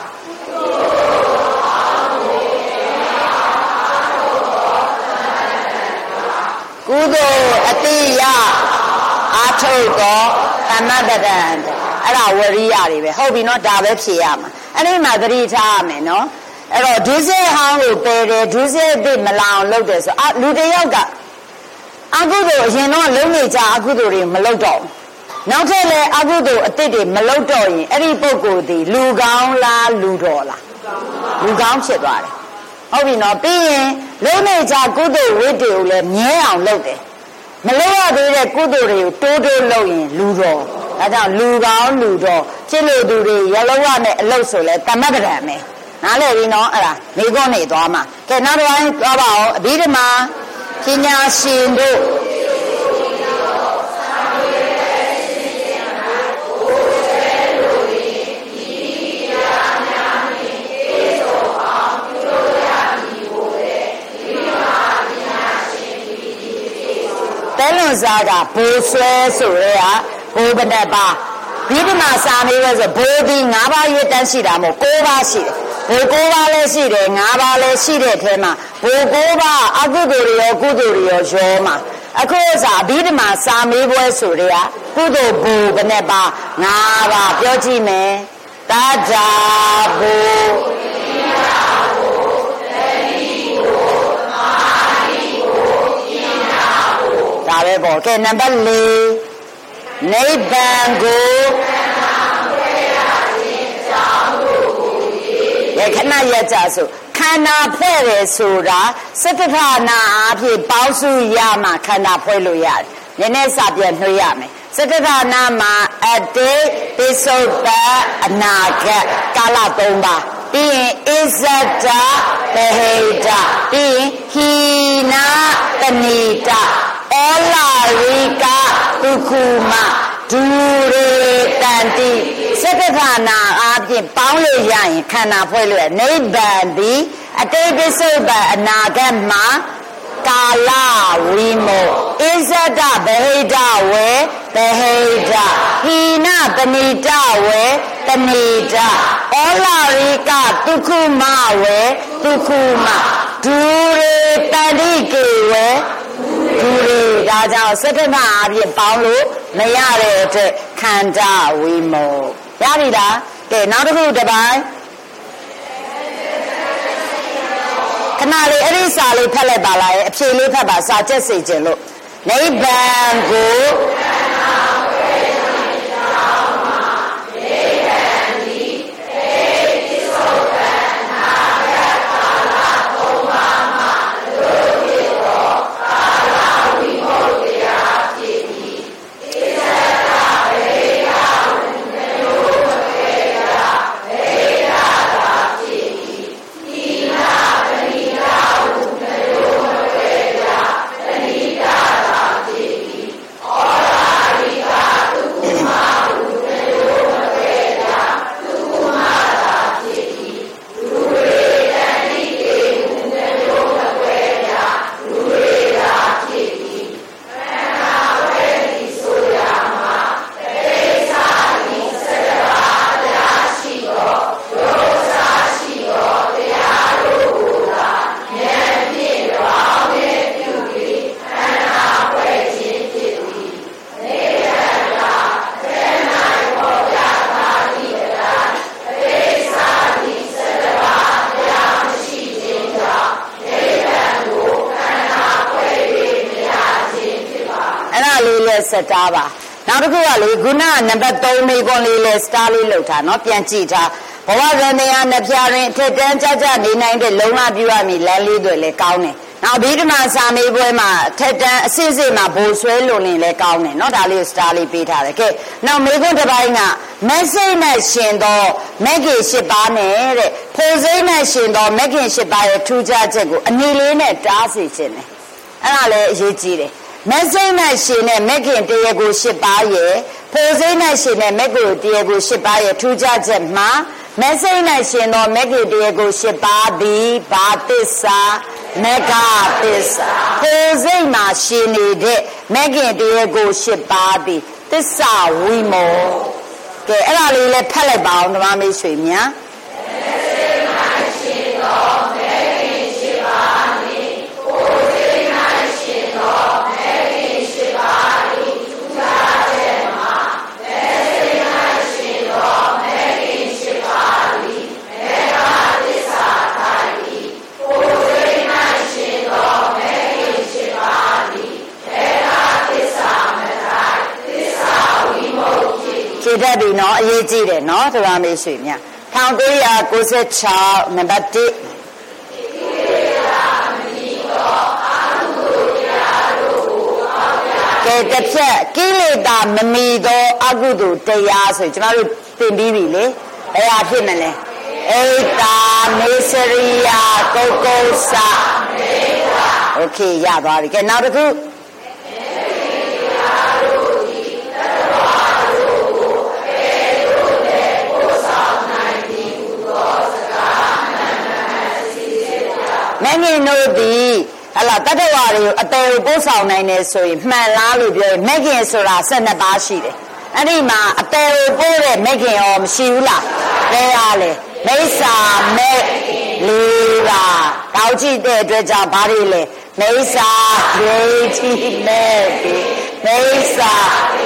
ကုသိုလ်အတိယအာထုတ်တော့သမတတံအဲ့ဒါဝရိယတွေပဲဟုတ်ပြီနော်ဒါပဲဖြေရမှာအဲ့ဒီမှာသတိထားရမယ်နော်အဲ့တော့ဒုစရိုက်ဟောင်းကိုပယ်တယ်ဒုစရိုက်အစ်မလောင်လုပ်တယ်ဆိုလူတယောက်ကအကုသိုလ်အရင်တော့လုံးနေကြအကုသိုလ်တွေမလုပ်တော့နောက်ထပ်လည်းအကုသိုလ်အစ်တွေမလုပ်တော့ရင်အဲ့ဒီပုဂ္ဂိုလ်ဒီလူကောင်းလားလူတော်လားလူကောင်းဖြစ်သွားတယ်ဟုတ်ပြီနော်ပြီးရင်လုံးနေကြကုသိုလ်ဝိတ္တွေကိုလည်းမြဲအောင်လုပ်တယ်မလုပ်ရသေးတဲ့ကုသိုလ်တွေကိုတိုးလုပ်ရင်လူတော်ဒါကြောင့်လူကောင်းလူတော်ဖြစ်လို့သူတွေရလုံးဝနဲ့အလုပ်ဆိုလဲတမ္ပကရံပဲနားလည်ပြီနော်အဲ့ဒါမိခွန်းနေသွားမှာကဲနောက်တစ်ပိုင်းသွားပါအောင်အဘိဓမ္မာပညာရှင်တို့တဲလွန်စားကဘိုးဆွဲဆိုရဲကဘိုးဘဏ္ဍပါဘိဓမ္မာစာမေးပဲဆိုဘိုးဒီ9ပါးရွတ်တန်းရှိတာမို့9ပါးရှိတယ်ဘိုး9ပါးလည်းရှိတယ်9ပါးလည်းရှိတဲ့အထဲမှာဘိုး9ပါးအကုသိုလ်တွေရောကုသိုလ်တွေရောမှာအခုစာဘိဓမ္မာစာမေးပွဲဆိုရဲကကုသိုလ်ဘိုးဘဏ္ဍပါ9ပါးပြောကြည့်မယ်တာကြဘိုးဒါပဲပေါ့ကဲနံပါတ်4နိဗ္ဗာန်ကိုခဏရကြဆိုခန္ဓာဖွဲ့တယ်ဆိုတာစတ္တဌာနာအဖြစ်ပေါင်းစုရမှခန္ဓာဖွဲ့လို့ရတယ်။နည်းနည်းစာပြန်နှွှေရမယ်။စတ္တဌာနာမှာအတိတ်ပိစုတ်တအနာဂတ်ကာလ3ပါးပြီးရင်ဣဇဒဗဟိတပြီးရင်ဟိနာတဏိတဩလာရိကဒုက္ခမဒူရေတန်တိစက္ကဌာနာအပြင်ပေါင်းလို့ရရင်ခန္ဓာဖွဲ့လို့ရနိဗ္ဗာန်သည်အတိတ်ပိစုတ်အနာဂတ်မှာကာလဝိမောဣဇဒဗဟိတဝေဗဟိတဟိနတဏိတဝေတဏိတဩလာရိကဒုက္ခမဝေဒုက္ခမဒူရေတန်တိကေဝေဒူရေဒါကြောင့်စက္ကနာအပြင်ပေါင်းလို့မရတဲ့အတွက်ခန္ဓာဝိမောရပြီလားကဲနောက်တစ်ခုတစ်ပိုင်းခဏလေးအဲ့ဒီစာလေးဖတ်လိုက်ပါလားအဖြေလေးဖတ်ပါစာချက်စေခြင်းလို့နိဗ္ဗာန်ကိုစတားပါနောက်တစ်ခုကလေခုနကနံပါတ်3မိကွန်လေးလဲစတားလေးလောက်ထားเนาะပြန်ကြည့်ထားဘဝဇန်တရားနှစ်ဖြာတွင်ထက်တန်းကြကြနေနိုင်တဲ့လုံလပြရမည်လမ်းလေးတွေလည်းကောင်းတယ်နောက်ဗိဓမာစာမေးပွဲမှာထက်တန်းအစစ်စစ်မှာဘိုးဆွဲလုံနေလည်းကောင်းတယ်เนาะဒါလေးစတားလေးပေးထားတယ်ကဲနောက်မိကွန်တစ်ပိုင်းကမက်စိတ်နဲ့ရှင်သောမက်ကင်၈ပါးနဲ့တဲ့ဖိုစိတ်နဲ့ရှင်သောမက်ကင်၈ပါးရဲ့ထူးခြားချက်ကိုအနည်းလေးနဲ့တားစီခြင်းတယ်အဲ့ဒါလည်းအရေးကြီးတယ်မက်စိတ်နဲ့ရှင်တဲ့မက်ကင်တရားကို၈ပါးရဲ့ဖိုစိတ်နဲ့ရှင်တဲ့မက်ကိုတရားကို၈ပါးရဲ့ထူးခြားချက်မှာမက်စိတ်နဲ့ရှင်သောမက်ကင်တရားကို၈ပါးသည်ဘာသစ္စာမက္ခသစ္စာဖိုစိတ်မှာရှင်နေတဲ့မက်ကင်တရားကို၈ပါးသည်သစ္စာဝိမောကဲအဲ့ဒါလေးလည်းဖတ်လိုက်ပါအောင်ဓမ္မမိတ်ဆွေများမက်စိတ်မှာရှင်သောမက်ကင်၈ပါးသည်ဖိုစိတ်မှာရှင်သောခြေတက်ပြီနော်အရေးကြီးတယ်နော်ဓမ္မမိတ်ဆွေများ1996နံပါတ်1ကဲတစ်ဖြတ်ကိလေသာမမီသောအကုသိုလ်တရားဆိုကျမတို့သင်ပြီးပြီလေဘယ်ဟာဖြစ်မလဲဧတာမေစရိယကုက္ကုစโอเคရသွားပြီကဲနောက်တစ်ခုမင်းကြီးတို့ဒီဟလာတတ္တဝါတွေကိုအပေကိုပို့ဆောင်နိုင်တယ်ဆိုရင်မှန်လားလို့ပြောရင်မက်ကင်ဆိုတာ12ပါးရှိတယ်အဲ့ဒီမှာအပေကိုပို့တဲ့မက်ကင်ရောမရှိဘူးလားလဲရလေမိစ္ဆာမက်၄ပါးတောက်ကြည့်တဲ့အတွက်ကြောင့်ဘာတွေလဲမိစ္ဆာဒိဋ္ဌိမဲ့မိစ္ဆာ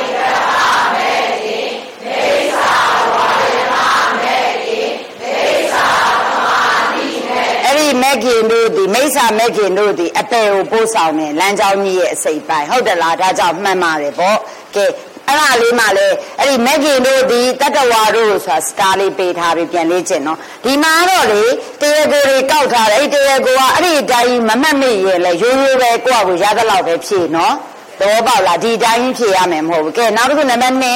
မက်ကင်တို့ဒီမိစ္ဆာမက်ကင်တို့ဒီအပေကိုပို့ဆောင်တယ်လမ်းကြောင်းကြီးရဲ့အစိပ်ပိုင်းဟုတ်တယ်လားဒါကြောင့်မှန်ပါတယ်ပေါ့ကဲအဲ့ဒါလေးမှလည်းအဲ့ဒီမက်ကင်တို့ဒီတတ္တဝါတို့ဆိုတာစတားလေးပေးထားပြီးပြန်လေ့ကျင့်နော်ဒီမှာတော့လေတရားကိုယ်တွေကောက်ထားတယ်အဲ့တရားကိုကအဲ့ဒီအတိုင်းမမှတ်မိရဲ့လေရိုးရိုးပဲကိုယ့်အကိုရသလောက်ပဲဖြည့်နော်သဘောပေါက်လားဒီအတိုင်းဖြည့်ရမယ်မဟုတ်ဘူးကဲနောက်တစ်ခုနံပါတ်2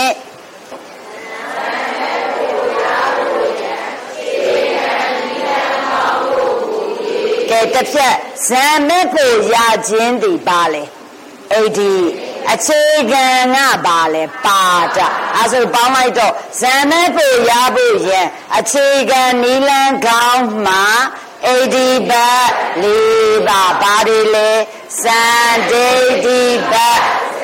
ကဲတစ်ဖြတ်ဇံမဲ့ကိုရခြင်းဒီပါလေအဲ့ဒီအခြေခံကပါလေပါတာအဲဆိုပေါင်းလိုက်တော့ဇံမဲ့ကိုရဖို့ရန်အခြေခံနီလန်းကောင်းမှာအဲ့ဒီဘတ်၄ပါးပါတယ်လေဇံဒိဋ္ဌိဘတ်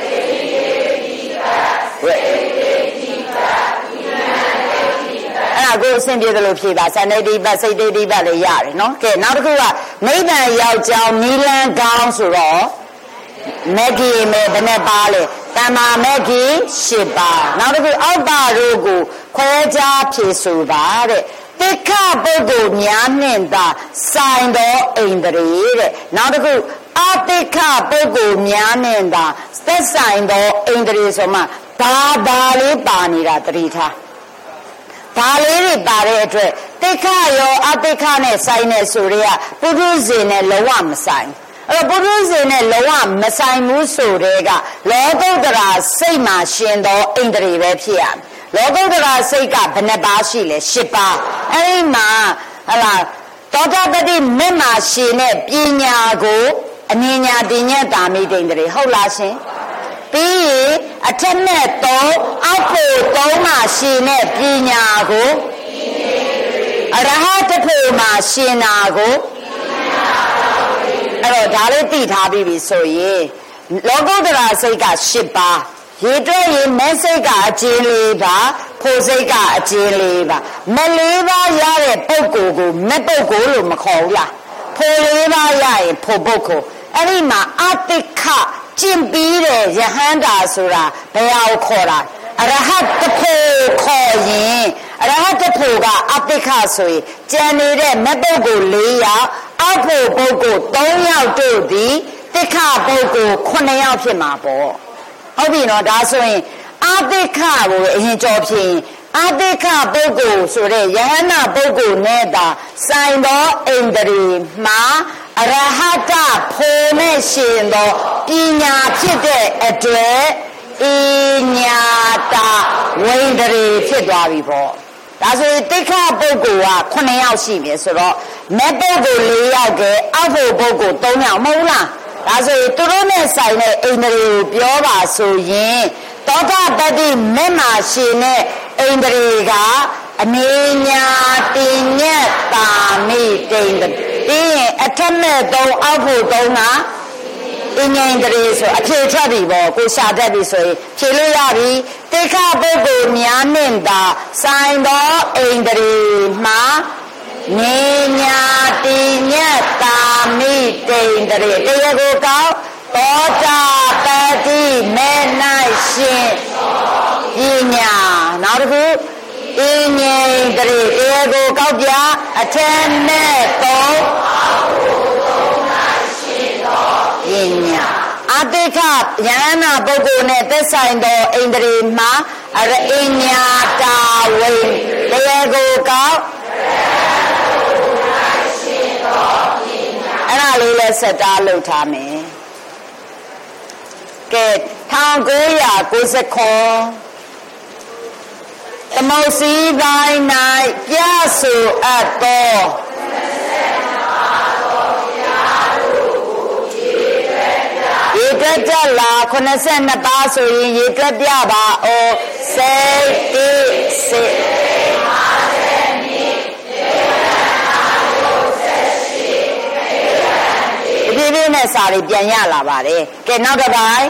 အဲ့ဒါကိုအဆင်ပြေတယ်လို့ဖြေပါဇံဒိဋ္ဌိဘတ်စိတ်ဒိဋ္ဌိဘတ်လည်းရတယ်နော်ကဲနောက်တစ်ခုကနိဗ္ဗာန်ရောက်ကြောင်းနီလန်းကောင်းဆိုတော့မက်ကီမဲဘယ်နဲ့ပါလဲတမ္မာမဲ့ကြီး8ပါးနောက်တစ်ခုအောက်ပါတို့ကိုခွဲခြားဖြေဆိုပါတဲ့တိခပုဂ္ဂိုလ်များနှင့်သာဆိုင်သောဣန္ဒြေတဲ့နောက်တစ်ခုအတိခပုဂ္ဂိုလ်များနှင့်သာသက်ဆိုင်သောဣန္ဒြေဆိုမှဘာလေးပါနေတာတတိထားဘာလေးတွေပါတဲ့အတွက်တိခရောအတိခနဲ့ဆိုင်နေဆိုရဲကပုရုဇဉ်နဲ့လုံးဝမဆိုင်အဲ့တော့ပုရုဇဉ်နဲ့လုံးဝမဆိုင်ဘူးဆိုတဲ့ကလောကုတ္တရာစိတ်မှာရှင်သောဣန္ဒြေပဲဖြစ်ရမယ်လောကုတ္တရာစိတ်ကဘယ်နှပါးရှိလဲ10ပါးအဲ့ဒီမှာဟလာသောတာပတိမျက်မှာရှင်တဲ့ပညာကိုအမြင်ညာတင်ညက်တာမိတိန္ဒြေဟုတ်လားရှင်ပြီးရင်အထက်မဲ့3အောက်ဖို့3မှာရှင်တဲ့ပညာကိုအရဟတဖို့မှာရှင်တာကိုအဲ့တော့ဒါလေးသိထားပြီဆိုရင်လောကုတ္တရာစိတ်က10ပါးရေတွဲရင်မဲစိတ်ကအကျဉ်း4ပါးဖို့စိတ်ကအကျဉ်း4ပါးမ4ပါးရတဲ့ပုဂ္ဂိုလ်ကိုမပုဂ္ဂိုလ်လို့မခေါ်ဘူးလားဖို့4ပါးရရင်ဖို့ပုဂ္ဂိုလ်အဲ့ဒီမှာအတိခကျင့်ပြီးတဲ့ယဟန္တာဆိုတာဘယ်ဟာကိုခေါ်တာအရဟတဖို့ခေါ်ရင်အရဟတဖို့ကအတိခဆိုရင်ကျန်နေတဲ့မပုဂ္ဂိုလ်4ယောက်အောက်ဖို့ပုဂ္ဂိုလ်3ယောက်တို့သည်တိခပုဂ္ဂိုလ်9ယောက်ဖြစ်မှာပေါ့ဟုတ်ပြီနော်ဒါဆိုရင်အတိခကိုအရင်ကြောဖြစ်ရင်အတိခပုဂ္ဂိုလ်ဆိုတဲ့ယဟန္တာပုဂ္ဂိုလ်နဲ့သာဆိုင်သောဣန္ဒြေမှာအရဟတဖို့နဲ့ရှင်သောပညာဖြစ်တဲ့အတွက်ဣညာတဝိန္ဒြေဖြစ်သွားပြီပေါ့ဒါဆိုရင်တိခပုဂ္ဂိုလ်က9ယောက်ရှိပြီဆိုတော့မဲ့ပုဂ္ဂိုလ်4ယောက်ကအောက်ဖို့ပုဂ္ဂိုလ်3ယောက်မဟုတ်လားဒါဆိုရင်သူတို့နဲ့ဆိုင်တဲ့ဣန္ဒြေကိုပြောပါဆိုရင်သောတာပတိမျက်မှာရှင်တဲ့ဣန္ဒြေကအမြင်ညာတင်ညက်တာမိတိန္ဒြေပြီးရင်အထက်မဲ့3အောက်ဖို့3ကအဉ္ဉန္ဒြေဆိုအဖြေထွက်ပြီပေါ့ကိုရှာတတ်ပြီဆိုရင်ဖြေလို့ရပြီတိခပုဂ္ဂိုလ်များနဲ့သာဆိုင်သောဣန္ဒြေမှာဉာဏ်ညာတင်ညက်တာမိတိန္ဒြေတရားကိုကောက်သောတာပတိမေ၌ရှင်ပညာနောက်တစ်ခုအဉ္ဉန္ဒြေတရားကိုကောက်ပြအထက်မဲ့3ပညာအတိခယန္နာပုဂ္ဂိုလ်နဲ့သက်ဆိုင်သောဣန္ဒြေမှာအညာတာဝိတရားကိုကောက်အဲ့ဒါလေးလဲစက်တားလုပ်ထားမယ်ကဲ1990သမုတ်စီပိုင်း၌ပြဆိုအပ်သောရေတွက်ကြလာ82ပါးဆိုရင်ရေတွက်ပြပါအောစိတ်တိစိတ်ဒီနေ့နဲ့စာတွေပြန်ရလာပါတယ်ကဲနောက်တစ်ပိုင်း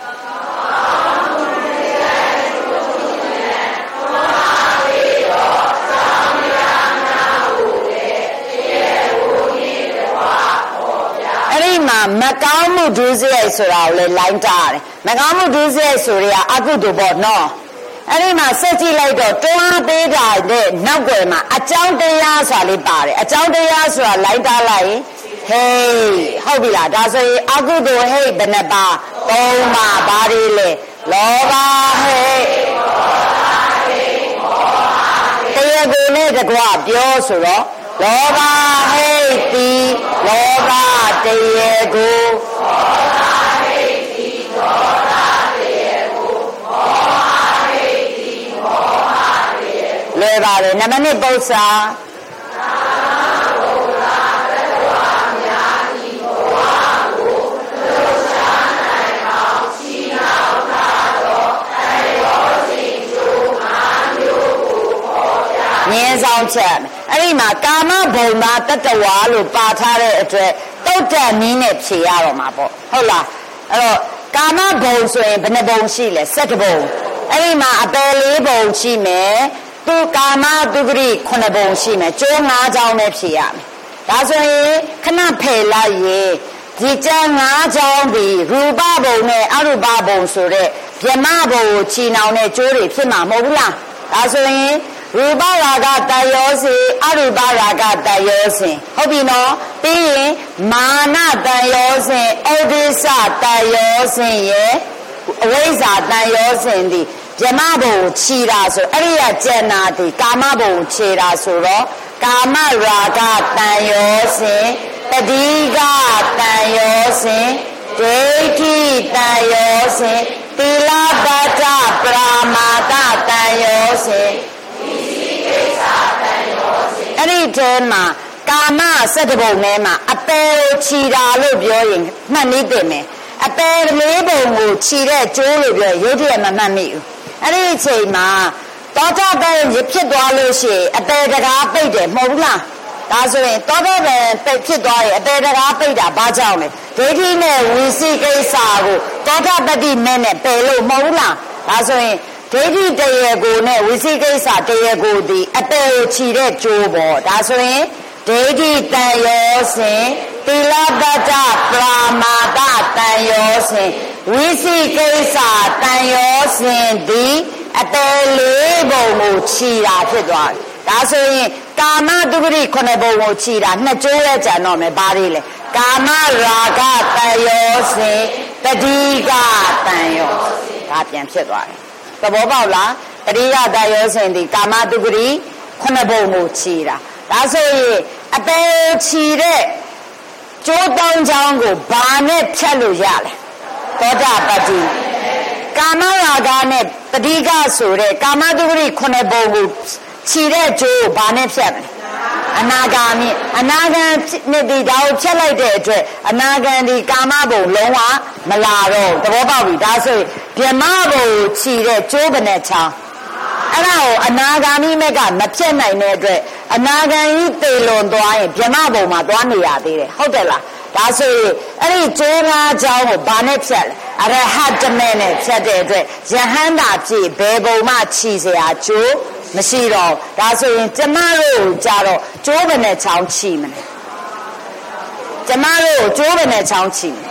မကောင်းမှုဒုစရိုက်ဆိုတာကိုလည်းလိုင်းတာတယ်မကောင်းမှုဒုစရိုက်ဆိုရင်အကုသိုလ်ပေါ့နော်အဲ့ဒီမှာစက်ကြည့်လိုက်တော့တွန်းပေးတာတဲ့နောက်ွယ်မှာအကြောင်းတရားဆိုတာလေးပါတယ်အကြောင်းတရားဆိုတာလိုင်းတာလိုက်ဟေးဟုတ်ပြီလားဒါဆိုရင်အကုသိုလ်ဟေးဘယ်နှပါ3ပါဘာတွေလဲလောဘဟေးတရားကိုနဲ့တကွပြောဆိုတော့လောဘဟိတ်တိလောဘတရားကိုလွယ်ပါတယ်နံပါတ်1ပု္ပ္ပာမြင်းဆောင်ချက်အဲ့ဒီမှာကာမဘုံမှာတတဝါလို့ပါထားတဲ့အတွက်တုတ်တန်နည်းနဲ့ဖြေရတော့မှာပေါ့ဟုတ်လားအဲ့တော့ကာမဘုံဆိုရင်ဘယ်နှဘုံရှိလဲ7ဘုံအဲ့ဒီမှာအပယ်4ဘုံရှိမယ်သူကာမတုဂရိ9ဘုံရှိမယ်ကျိုး5ကြောင်းနဲ့ဖြေရမယ်ဒါဆိုရင်ခဏဖယ်လိုက်ရင်ဒီကျန်5ကြောင်းဒီရူပဘုံနဲ့အရူပဘုံဆိုတဲ့ဗြဟ္မဘုံကိုချီနှောင်တဲ့ကျိုးတွေဖြစ်မှာမဟုတ်ဘူးလားဒါဆိုရင်ရူပရာဂတန်ရောစဉ်အရူပရာဂတန်ရောစဉ်ဟုတ်ပြီနော်ပြီးရင်မာနတန်ရောစဉ်ဩဒိစ္စတန်ရောစဉ်ရဲ့အဝိဇ္ဇာတန်ရောစဉ်ဒီဗြဟ္မဘုံကိုချီတာဆိုအဲ့ဒီကကျန်တာဒီကာမဘုံကိုချီတာဆိုတော့ကာမရာဂတန်ရောစဉ်ပတိကတန်ရောစဉ်ဒိဋ္ဌိတန်ရောစဉ်သီလပတ္တပရာမာတတန်ရောစဉ်အဲ့ဒီထဲမှာကာမ7ပုံထဲမှာအပယ်ကိုခြီတာလို့ပြောရင်မှတ်နေတယ်မယ်အပယ်4ပုံကိုခြီတဲ့ကျိုးလို့ပြောရုပ်တရက်မမှတ်မိဘူးအဲ့ဒီအချိန်မှာတောထပန်ဖြစ်သွားလို့ရှိရင်အပယ်တကားပိတ်တယ်မဟုတ်ဘူးလားဒါဆိုရင်တောထပန်ပိတ်ဖြစ်သွားရင်အပယ်တကားပိတ်တာဘာကြောင့်လဲဒိဋ္ဌိနဲ့ဝိသိကိစ္စကိုတောထပတိမဲ့နဲ့ပယ်လို့မဟုတ်ဘူးလားဒါဆိုရင်ဒိဋ္ဌိတရေကိုနဲ့ဝိသိကိစ္စတရေကိုဒီအပယ်ကိုခြီတဲ့ကျိုးပေါ့ဒါဆိုရင်ဒိဋ္ဌိတန်ရောစဉ်သီလပတ္တပရာမာတတန်ရောစဉ်ဝိသိကိစ္စတန်ရောစဉ်ဒီအပယ်4ပုံကိုခြီတာဖြစ်သွားပြီဒါဆိုရင်ကာမတုပ္ပတိ9ပုံကိုခြီတာ2ကျိုးရဲ့ကြံတော့မယ်ဘာတွေလဲကာမရာဂတန်ရောစဉ်တတိကတန်ရောဒါပြန်ဖြစ်သွားတယ်သဘောပေါက်လားတတိယတန်ရောစဉ်ဒီကာမတုပ္ပတိ9ပုံကိုခြီတာဒါဆိုရင်အပယ်ခြီတဲ့ကျိုးတောင်းချောင်းကိုဘာနဲ့ဖြတ်လို့ရလဲသောတာပတ္တိကာမရာဂနဲ့တတိကဆိုတဲ့ကာမတုပ္ပတိ9ပုံကိုခြီတဲ့ကျိုးဘာနဲ့ဖြတ်လဲအနာဂါမိအနာဂံနဲ့ဒီဒါကိုဖြတ်လိုက်တဲ့အတွက်အနာဂံဒီကာမဘုံလုံးဝမလာတော့သဘောပေါက်ပြီဒါဆိုရင်ဗြဟ္မဘုံကိုခြီတဲ့ကျိုးဘယ်နဲ့ချောင်းအဲ့ဒါကိုအနာဂါမိမဲ့ကမဖြတ်နိုင်တဲ့အတွက်အနာဂံကြီးတေလွန်သွားရင်ဗြဟ္မဘုံမှာသွားနေရသေးတယ်ဟုတ်တယ်လားဒါဆိုရင်အဲ့ဒီကျိုးကားကြောင်းကိုဘာနဲ့ဖြတ်လဲအရဟတမေနဲ့ဖြတ်တဲ့အတွက်ယဟန္တာပြည့်ဘယ်ဘုံမှခြီเสียကျိုးမရှိတော့ဒါဆိုရင်ကျမတို့ကြတော့ကျိုးဘယ်နဲ့ချောင်းခြီမလဲကျမတို့ကျိုးဘယ်နဲ့ချောင်းခြီမလဲ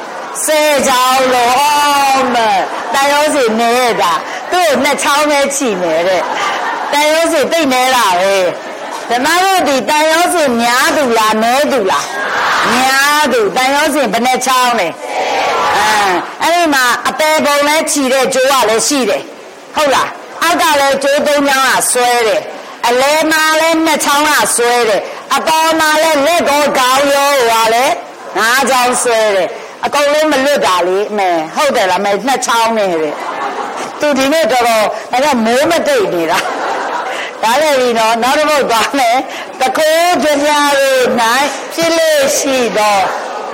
10ချောင်းလို့အောင်မတန်ရောစီနေတာသူ့2ချောင်းပဲခြီမယ်တဲ့တန်ရောစီတိတ်နေတာပဲဓမ္မတို့ဒီတန်ရောစီများသူလားမဲသူလားများသူတန်ရောစီဘယ်နဲ့ချောင်းလဲအဲ့ဒီမှာအပယ်ပုံလဲခြီတဲ့ကျိုးကလည်းရှိတယ်ဟုတ်လားအောက်ကလည်းကျိုး3ချောင်းကဆွဲတယ်အလဲမှာလည်း2ချောင်းကဆွဲတယ်အပေါ်မှာလည်းလက်ကောခေါင်းရောဟောလည်း5ချောင်းဆွဲတယ်အကုန်လုံးမလွတ်တာလေမဲဟုတ်တယ်လားမဲ2ချောင်းနဲ့တဲ့သူဒီနေ့တော့ဒါကမိုးမတိတ်နေတာဒါလည်းဒီတော့နောက်တစ်ပုဒ်သွားမယ်တကိုးကြပြားတို့၌ဖြစ်လို့ရှိတော့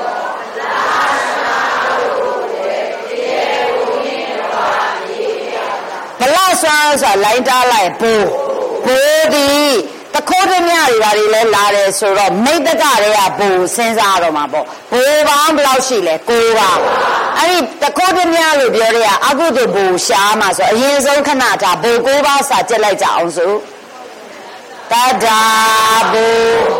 ဘလောက်ဆွမ်းဆိုတာလိုင်းတားလိုက်ဘိုးဒီတခိုးတမြတွေဘာတွေလဲလာတယ်ဆိုတော့မိတ်တကတွေကဘိုးစဉ်းစားတော့မှာပေါ့ဘိုးပေါင်းဘယ်လောက်ရှိလဲ9ပါအဲ့ဒီတခိုးတမြလို့ပြောရတဲ့အကုသိုလ်ဘိုးရှားမှာဆိုအရင်ဆုံးခဏထားဘိုး9ပါစာကြက်လိုက်ကြအောင်ဆိုတဒါဘိုး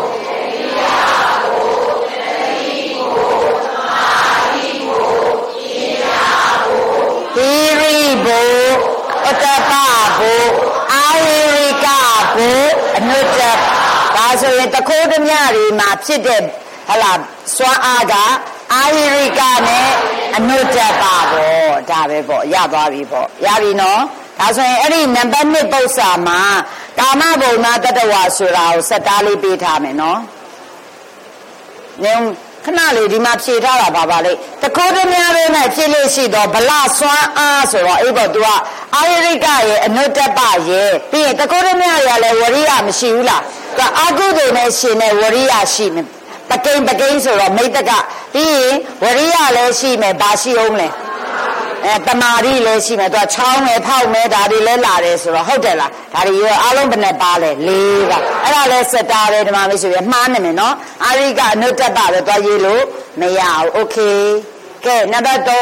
သီရိဘိုးအတ္တပဘိုးအာဟိရိကဘိုးအနုတ္တဒါဆိုရင်တခိုးတမြတွေမှာဖြစ်တဲ့ဟလာစွမ်းအားကအာဟိရိကနဲ့အနုတ္တပပေါ့ဒါပဲပေါ့ရသွားပြီပေါ့ရပြီနော်ဒါဆိုရင်အဲ့ဒီနံပါတ်1ပု္ပ္ပာမှာကာမဘုံနာတတဝဆိုတာကိုစက်သားလေးပေးထားမယ်နော်နင်ခဏလေးဒီမှာဖြေထားတာပါလေတခိုးတမြတွေနဲ့ဖြစ်လို့ရှိတော့ဗလစွမ်းအားဆိုတော့အဲ့ပေါ့ तू ကအာယရိကရဲ့အနုတ္တပရဲ့ပြီးရင်တခိုးတမြရလည်းဝရိယမရှိဘူးလားသူကအကုသိုလ်နဲ့ရှင်တဲ့ဝရိယရှိမယ်ပကိန်းဆိုတော့မိတ္တကပြီးရင်ဝရိယလည်းရှိမယ်ဘာရှိအောင်လဲတမာရီလည်းရှိမယ်သူကချောင်းမယ်ဖောက်မယ်ဒါတွေလည်းလာတယ်ဆိုတော့ဟုတ်တယ်လားဒါတွေရောအားလုံးဘယ်နဲ့ပါလဲ4ကအဲ့ဒါလဲစက်တာပဲဒီမှာမရှိဘူးမှားနေမယ်နော်အာရိကအနုတ္တပပဲသွားရေးလို့မရဘူးโอเคကဲနံပါတ်3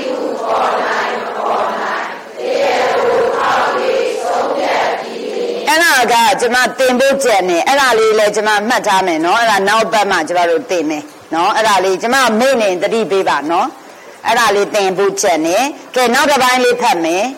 အအဲ့ဒါကကျွန်မတင်ဖို့ကြံနေအဲ့ဒါလေးလည်းကျွန်မမှတ်ထားမယ်နော်အဲ့ဒါနောက်ပတ်မှကျွန်တော်တို့တင်မယ်နော်အဲ့ဒါလေးကျွန်မမိတ်နေတတိပေးပါနော်အဲ့ဒါလေးတင်ဖို့ကြံနေကဲနောက်တစ်ပိုင်းလေးဖတ်မယ်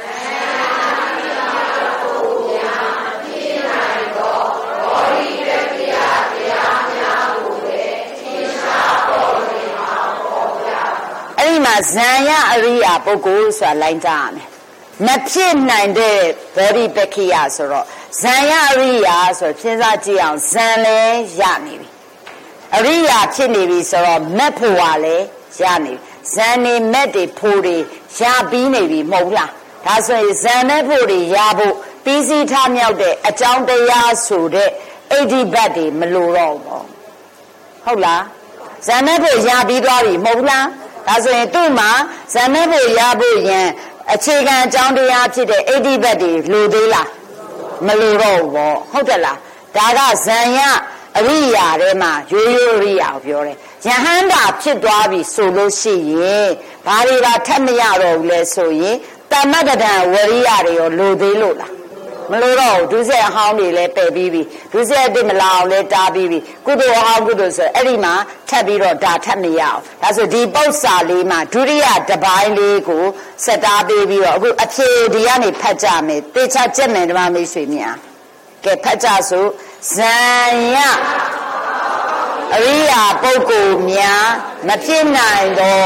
အဲ့ဒီမှာဇံရအရိယာပုဂ္ဂိုလ်ဆိုတာလိုင်းကြရမယ်မဖြစ်နိုင်တဲ့ဘောဓိပက္ခိယဆိုတော့ဇံရအရိယာဆိုစဉ်းစားကြည့်အောင်ဇံလည်းရနေပြီအရိယာဖြစ်နေပြီဆိုတော့မက်ဖို့ကလည်းရနေပြီဇံနေမက်တွေဖို့တွေရပြီးနေပြီမဟုတ်လားဒါဆိုရင်ဇံမက်ဖို့တွေရဖို့ပြီးစီးထားမြောက်တဲ့အကြောင်းတရားဆိုတဲ့အိဋ္ဌိဘတ်တွေမလိုတော့ဘူးဟုတ်လားဇံမက်ဖို့ရပြီးသွားပြီမဟုတ်လားဒါဆိုရင်သူ့မှာဇံမက်ဖို့ရဖို့ရန်အခြေခံအကြောင်းတရားဖြစ်တဲ့အိဋ္ဌိဘတ်တွေလိုသေးလားမလိုတော့ဘူးပေါ့ဟုတ်တယ်လားဒါကဇံရအရိယာထဲမှာရိုးရိုးအရိယာကိုပြောတယ်ယဟန္တာဖြစ်သွားပြီဆိုလို့ရှိရင်ဘာတွေကထပ်မရတော့ဘူးလဲဆိုရင်တမ္မတ္တံဝရိယတွေရောလိုသေးလို့လားမလိုတော့ဘူးဒုစရိုက်အဟောင်းတွေလည်းပယ်ပြီးပြီဒုစရိုက်တွေမလာအောင်လည်းတားပြီးပြီကုသိုလ်အဟောင်းကုသိုလ်ဆိုအဲ့ဒီမှာထပ်ပြီးတော့ဒါထပ်မရအောင်ဒါဆိုဒီပု္ပ္ပစာလေးမှာဒုတိယတစ်ပိုင်းလေးကိုစက်တားပေးပြီးတော့အခုအဖြေဒီကနေဖတ်ကြမယ်တေချာကြက်မယ်ဓမ္မမိတ်ဆွေများကဲဖတ်ကြစို့ဇံယအရိယာပုဂ္ဂိုလ်များမဖြစ်နိုင်သော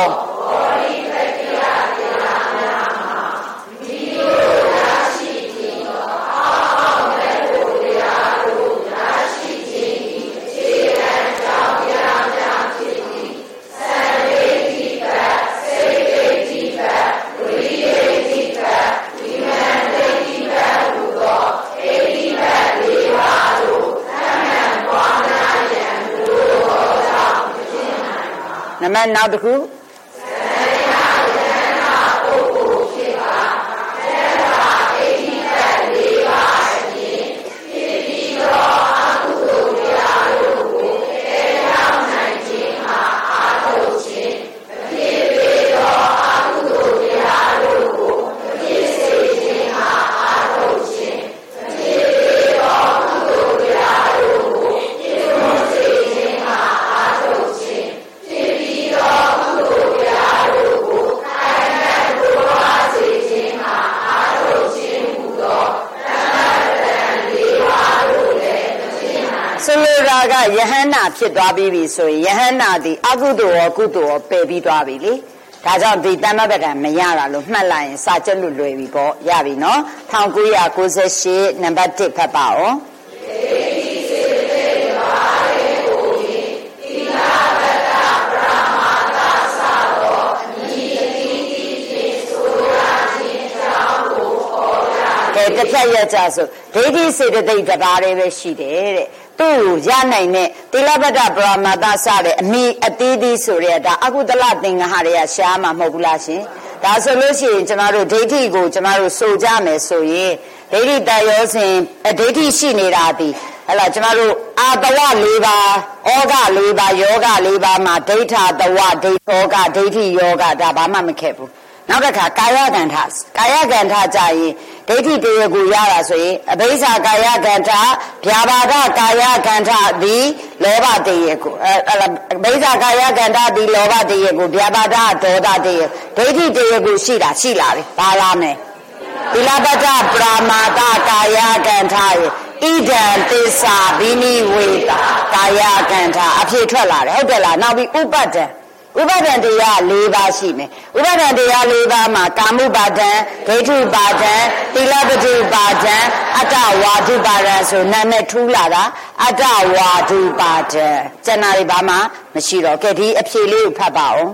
နမနောက်တစ်ခုကယဟန္တာဖြစ်သွားပြီဆိုရင်ယဟန္တာဒီအကုသိုလ်ရောကုသိုလ်ရောပယ်ပြီးသွားပြီလေဒါကြောင့်ဒီတမ္မပဒံမရတာလို့မှတ်လိုက်ရင်စာချက်လွယ်ပြီပေါ့ရပြီနော်1998နံပါတ်1ဖတ်ပါအောင်တစ်ဖြတ်ရကြဆိုဒိဋ္ဌိစေတသိက်တစ်ပါးလေးပဲရှိတယ်တဲ့သူ့ရနိုင်တဲ့သီလပတ္တပရမတ္တစတဲ့အမိအသီးသီးဆိုရဲဒါအကုသလသင်္ဃဟတွေကရှားမှာမဟုတ်ဘူးလားရှင်ဒါဆိုလို့ရှိရင်ကျမတို့ဒိဋ္ဌိကိုကျမတို့ဆိုကြမယ်ဆိုရင်ဒိဋ္ဌိတယောစဉ်ဒိဋ္ဌိရှိနေတာဒီဟဲ့လားကျမတို့အာတဝ၄ပါးဩဃ၄ပါးယောဂ၄ပါးမှာဒိဋ္ဌတဝဒိဋ္ဌောကဒိဋ္ဌိယောဂဒါဘာမှမခက်ဘူးနောက်တစ်ခါကာယကံထကြရင်ဒိဋ္ဌိတရားကိုရတာဆိုရင်အဘိဇ္ဇာကာယကံထဗျာပါဒကာယကံထသည်လောဘတရားကိုအဘိဇ္ဇာကာယကံထသည်လောဘတရားကိုဗျာပါဒဒေါသတရားဒိဋ္ဌိတရားကိုရှိလာပြီဘာလားမယ်သီလပတ္တပရမတ္တကာယကံထဣဒံသစ္စာဘိနိဝေတကာယကံထအဖြစ်ထွက်လာတယ်ဟုတ်တယ်လားနောက်ပြီးဥပဒ္ဒံတရား၄ပါးရှိမယ်ဥပဒံတရား၄ပါးမှာကာမုပါဒံဒိဋ္ဌုပါဒံသီလပတိပါဒံအတ္တဝါဒုပါဒံဆိုနာမည်ထူးလာတာအတ္တဝါဒုပါဒံကျန်တာတွေဘာမှမရှိတော့ကဲဒီအဖြေလေးကိုဖတ်ပါအောင်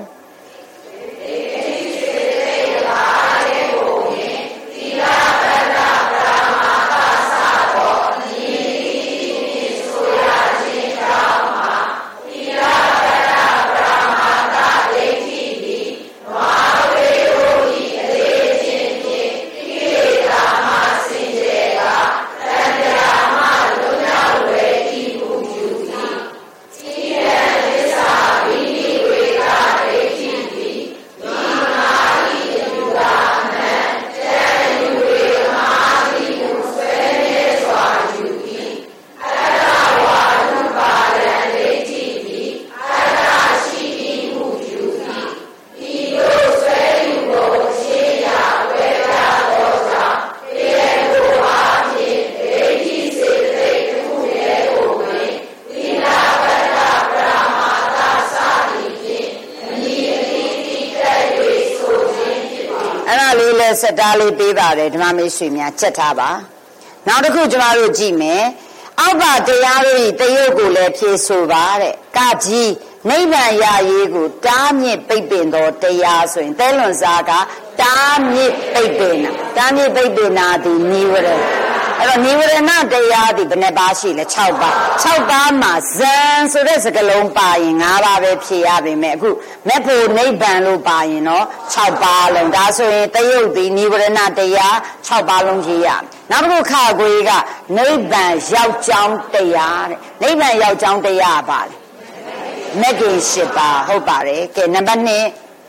စက်တားလေးပေးပါတယ်ဓမ္မမေရွှေများချက်ထားပါနောက်တစ်ခုကျမတို့ကြည့်မယ်အောက်ပါတရားတို့ဤတရုပ်ကိုလည်းဖြေဆိုပါတဲ့ကကြီးနိဗ္ဗာန်ရရေးကိုတားမြစ်ပိတ်ပင်သောတရားဆိုရင်သဲလွန်စားကတားမြစ်ပိတ်ပင်တားမြစ်ပိတ်ပင်တာဒီနိဝရဏအဲ့တော့နိဝရဏတရားဒီဘယ်နှပါးရှိလဲ6ပါး6ပါးမှာဇံဆိုတဲ့စကားလုံးပါရင်5ပါးပဲဖြေရပါမယ်အခုမဲ့ဖို့နိဗ္ဗာန်လို့ပါရင်တော့6ပါးလုံးဒါဆိုရင်တရုပ်ဒီနိဝရဏတရား6ပါးလုံးဖြေရနောက်တစ်ခုခါခွေကနိဗ္ဗာန်ရောက်ကြောင်းတရားတဲ့နိဗ္ဗာန်ရောက်ကြောင်းတရားပါလေမဂ္ဂင်8ပါးဟုတ်ပါတယ်ကဲနံပါတ်2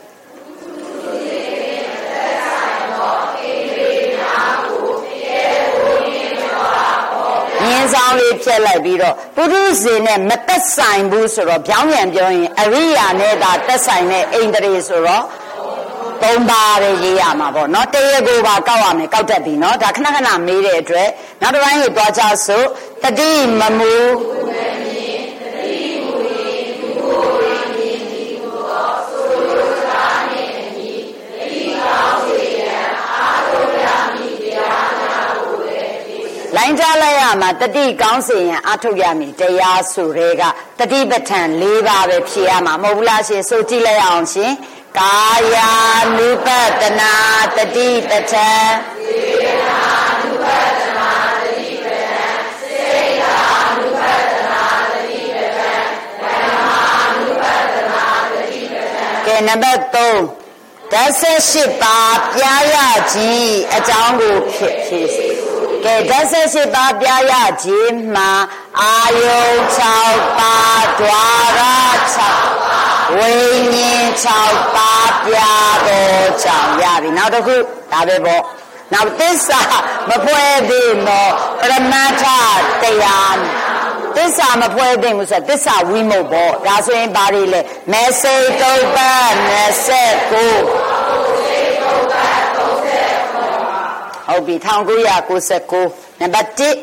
မြင်းဆောင်လေးဖြတ်လိုက်ပြီးတော့ပုရုဇဉ်နဲ့မသက်ဆိုင်ဘူးဆိုတော့ပြောင်းပြန်ပြောရင်အရိယာနဲ့သာသက်ဆိုင်တဲ့အိန္ဒြေဆိုတော့3ပါးပဲရေးရမှာပေါ့နော်တရေကိုပါကောက်ရမယ်ကောက်တတ်ပြီနော်ဒါခဏခဏမေးတဲ့အတွက်နောက်တစ်ပိုင်းကိုသွားကြစို့တတိမမူလိုင်းကြားလိုက်ရမှာတတိကောင်းစေရင်အထုတ်ရမည်တရားဆိုတဲ့ကတတိပဋ္ဌာန်၄ပါးပဲဖြေရမှာမဟုတ်ဘူးလားရှင်ဆိုကြည့်လိုက်အောင်ရှင်ကာယ ानु ပတ္တနာတတိပဋ္ဌာန်စေတနာ ानु ပတ္တနာတတိပဋ္ဌာန်စိတ်ဓာ ानु ပတ္တနာတတိပဋ္ဌာန်ဓမ္မ ानु ပတ္တနာတတိပဋ္ဌာန်ကဲနံပါတ်3ဓာတ်18ပါးပြားရခြင်းအကြောင်းကိုဖြည့်ကဲဓာတ်18ပါးပြားရခြင်းမှာအာယုံ6ပါးဒွါရ6ဝိညာဉ်6ပါးပြားတော့ကြောင့်ရပြီနောက်တစ်ခုဒါပဲပေါ့နောက်သစ္စာမဖွဲ့သေးတော့ပရမတ္ထတရားသစ္စာမဖွဲ့သေးဘူးဆိုသစ္စာဝိမုတ်ပေါ့ဒါဆိုရင်ဘာတွေလဲမေစိတ်တုပ္ပ29ဟုတ်ပြီ1999နံပါတ်1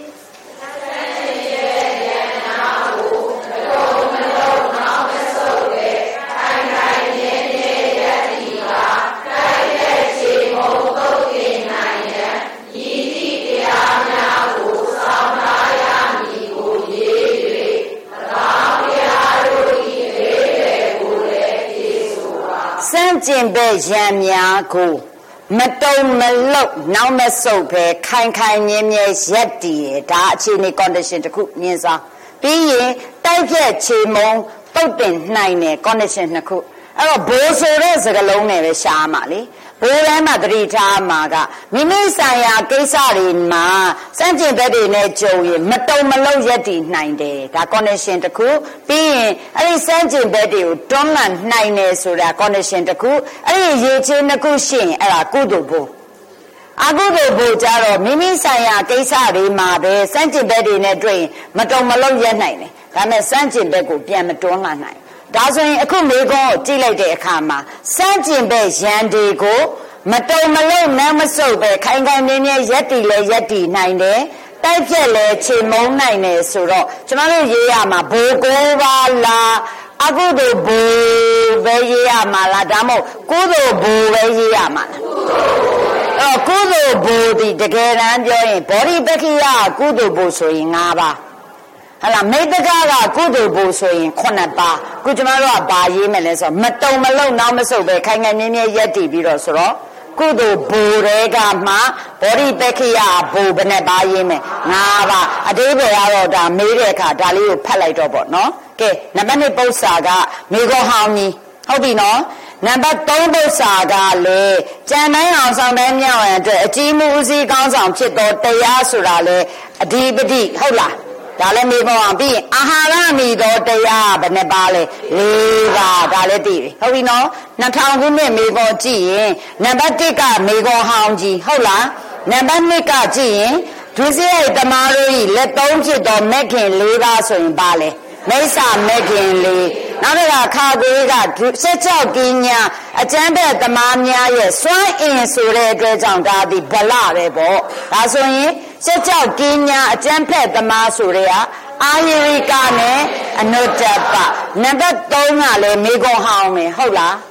စံကျင်ပဲရံများကိုမတုံမလုတ်နောက်မဆုတ်ပဲခိုင်ခိုင်မြဲမြဲရက်တည်ဒါအခြေအနေ condition တစ်ခုမြင်စားပြီးရင်တိုက်ဖြတ်ချေမုံတုတ်တင်နိုင်တဲ့ condition နှစ်ခုအဲ့တော့ဘိုးဆိုတဲ့စကားလုံးနဲ့ပဲရှားမှာလေဘိုးထဲမှာသတိထားမှာကမိမိဆိုင်ရာကိစ္စတွေမှာစံကျင်ဘက်တွေနဲ့ကြုံရင်မတုံမလုတ်ရက်တည်နိုင်တယ်ဒါ condition တစ်ခုပြီးရင်အဲ့ဒီစံကျင်ဘက်တွေကိုတွန်းလှန်နိုင်တယ်ဆိုတာ condition တစ်ခုအဲ့ဒီရေချင်းနှစ်ခုရှိရင်အဲ့ဒါကုသိုလ်ဘိုးအကုသိုလ်ဘိုးကြတော့မိမိဆိုင်ရာကိစ္စတွေမှာပဲစံကျင်ဘက်တွေနဲ့တွေ့ရင်မတုံမလုတ်ရက်နိုင်တယ်ဒါပေမဲ့စံကျင်ဘက်ကိုပြန်မတွန်းလှန်နိုင်ဒါဆိုရင်အခုမေကွန်းကိုကြည့်လိုက်တဲ့အခါမှာစံကျင်ဘက်ရန်တွေကိုမတုံမလုံးနဲ့မဆုပ်ပဲခိုင်ခိုင်မြဲမြဲရက်တည်လဲရက်တည်နိုင်တယ်တိုက်ဖြတ်လဲခြေမုံနိုင်တယ်ဆိုတော့ကျမတို့ရေးရမှာဘိုးကိုပါလားအကုသိုလ်ဘိုးပဲရေးရမှာလားဒါမှမဟုတ်ကုသိုလ်ဘိုးပဲရေးရမှာလားကုသိုလ်ဘိုးဒီတကယ်တမ်းပြောရင်ဘောဓိပက္ခိယကုသိုလ်ဘိုးဆိုရင်5ပါးဟလာမိတ္တကကုသိုလ်ဘိုးဆိုရင်9ပါးခုကျမတို့ကဘာရေးမယ်လဲဆိုတော့မတုံမလုံးနောက်မဆုပ်ပဲခိုင်ခိုင်မြဲမြဲရက်တည်ပြီးတော့ဆိုတော့ကုသိုလ်ဘိုးတွေကမှဘောဓိပက္ခိယဘိုးဘယ်နဲ့ပါရေးမယ်5ပါးအတိပ္ပယ်ကတော့ဒါမေးတဲ့အခါဒါလေးကိုဖတ်လိုက်တော့ပေါ့နော်ကဲနံပါတ်2ပု္ပ္ပာကမေဃဟောင်းကြီးဟုတ်ပြီနော်နံပါတ်3ပု္ပ္ပာကလေကြံတိုင်းအောင်ဆောင်တိုင်းမြောက်ရန်အတွက်အကြီးမှုဦးစီးကောင်းဆောင်ဖြစ်တော်တရားဆိုတာလေအဓိပတိဟုတ်လားဒါလည်းမေးဖို့အောင်ပြီးရင်အာဟာရမီတော်တရားဘယ်နှပါလဲ4ပါးဒါလည်းသိပြီဟုတ်ပြီနော်2000ခုနှစ်မေးဖို့ကြည့်ရင်နံပါတ်1ကမေဃဟောင်းကြီးဟုတ်လားနံပါတ်2ကကြည့်ရင်ဒုစရိုက်တမားတို့ဤလက်3ဖြစ်တော်မက်ခင်4ပါးဆိုရင်ပါလဲမိစ္ဆာမက်ခင်4နောက်တစ်ခါခါသေးက16ကင်းညာအကျမ်းဘက်တမားများရဲ့စွမ်းအင်ဆိုတဲ့အတွက်ကြောင့်ဒါဒီဗလပဲပေါ့ဒါဆိုရင်16ကင်းညာအကျမ်းဖက်တမားဆိုတဲ့အာယရိကနဲ့အနုတ္တပနံပါတ်3ကလည်းမေဃဟောင်းမယ်ဟုတ်လား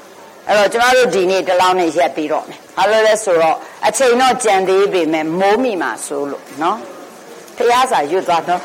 အဲ့တော့ကျမတို့ဒီနေ့တလောင်းနဲ့ရက်ပြီးတော့မယ်ဘာလို့လဲဆိုတော့အချိန်တော့ကြံသေးပေမဲ့မိုးမိမှာဆိုလို့နော်ဖျားစာရွတ်သွားတော့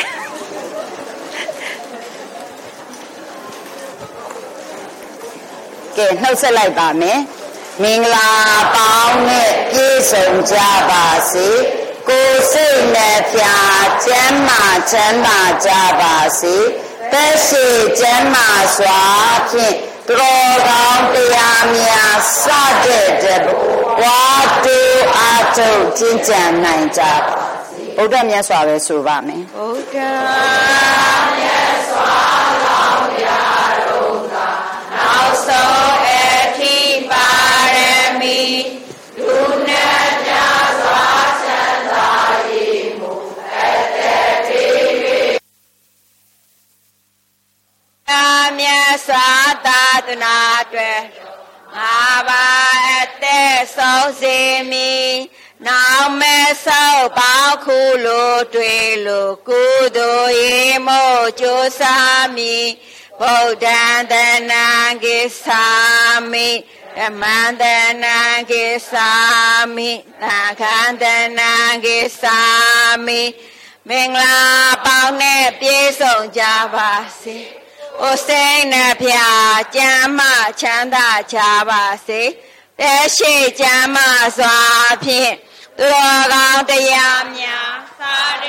ကဲနှုတ်ဆက်လိုက်ပါမယ်မင်္ဂလာပေါင်းနဲ့ပြည့်စုံကြပါစေကိုယ်စိတ်နဲ့ဖြာကျမ်းမာချမ်းသာကြပါစေသက်ရှိကျမ်းမာစွာဖြင့်တော်ကောင်းတရားများစတဲ့တဲ့ဘဝတူအားထုတ်ကျင့်ကြံနိုင်ကြပါစေဘုရားမြတ်စွာပဲဆိုပါမယ်ဘုရားမြတ်စွာလောင်းပြတော်သာနောက်ဆုံးအထိပါရမီလူနဲ့မြတ်စွာချမ်းသာရေးမှုအသက်တည်မြတ်စွာသာသနာတွေငါပါအသက်ဆုံးစေမီနောက်မဲ့ဆောက်ပေါင်းခုလိုတွေ့လို့ကုသိုလ်ရေးမို့ကြိုးစားမီဗုဒ္ဓံတဏံကိသာမိဓမ္မံတဏံကိသာမိသံဃံတဏံကိသာမိမင်္ဂလာပေါင်းနဲ့ပြည့်စုံကြပါစေအိုစိတ်နှဖျားကျမ်းမာချမ်းသာကြပါစေသက်ရှိကျမ်းမာစွာဖြင့်သူတော်ကောင်းတရားများစား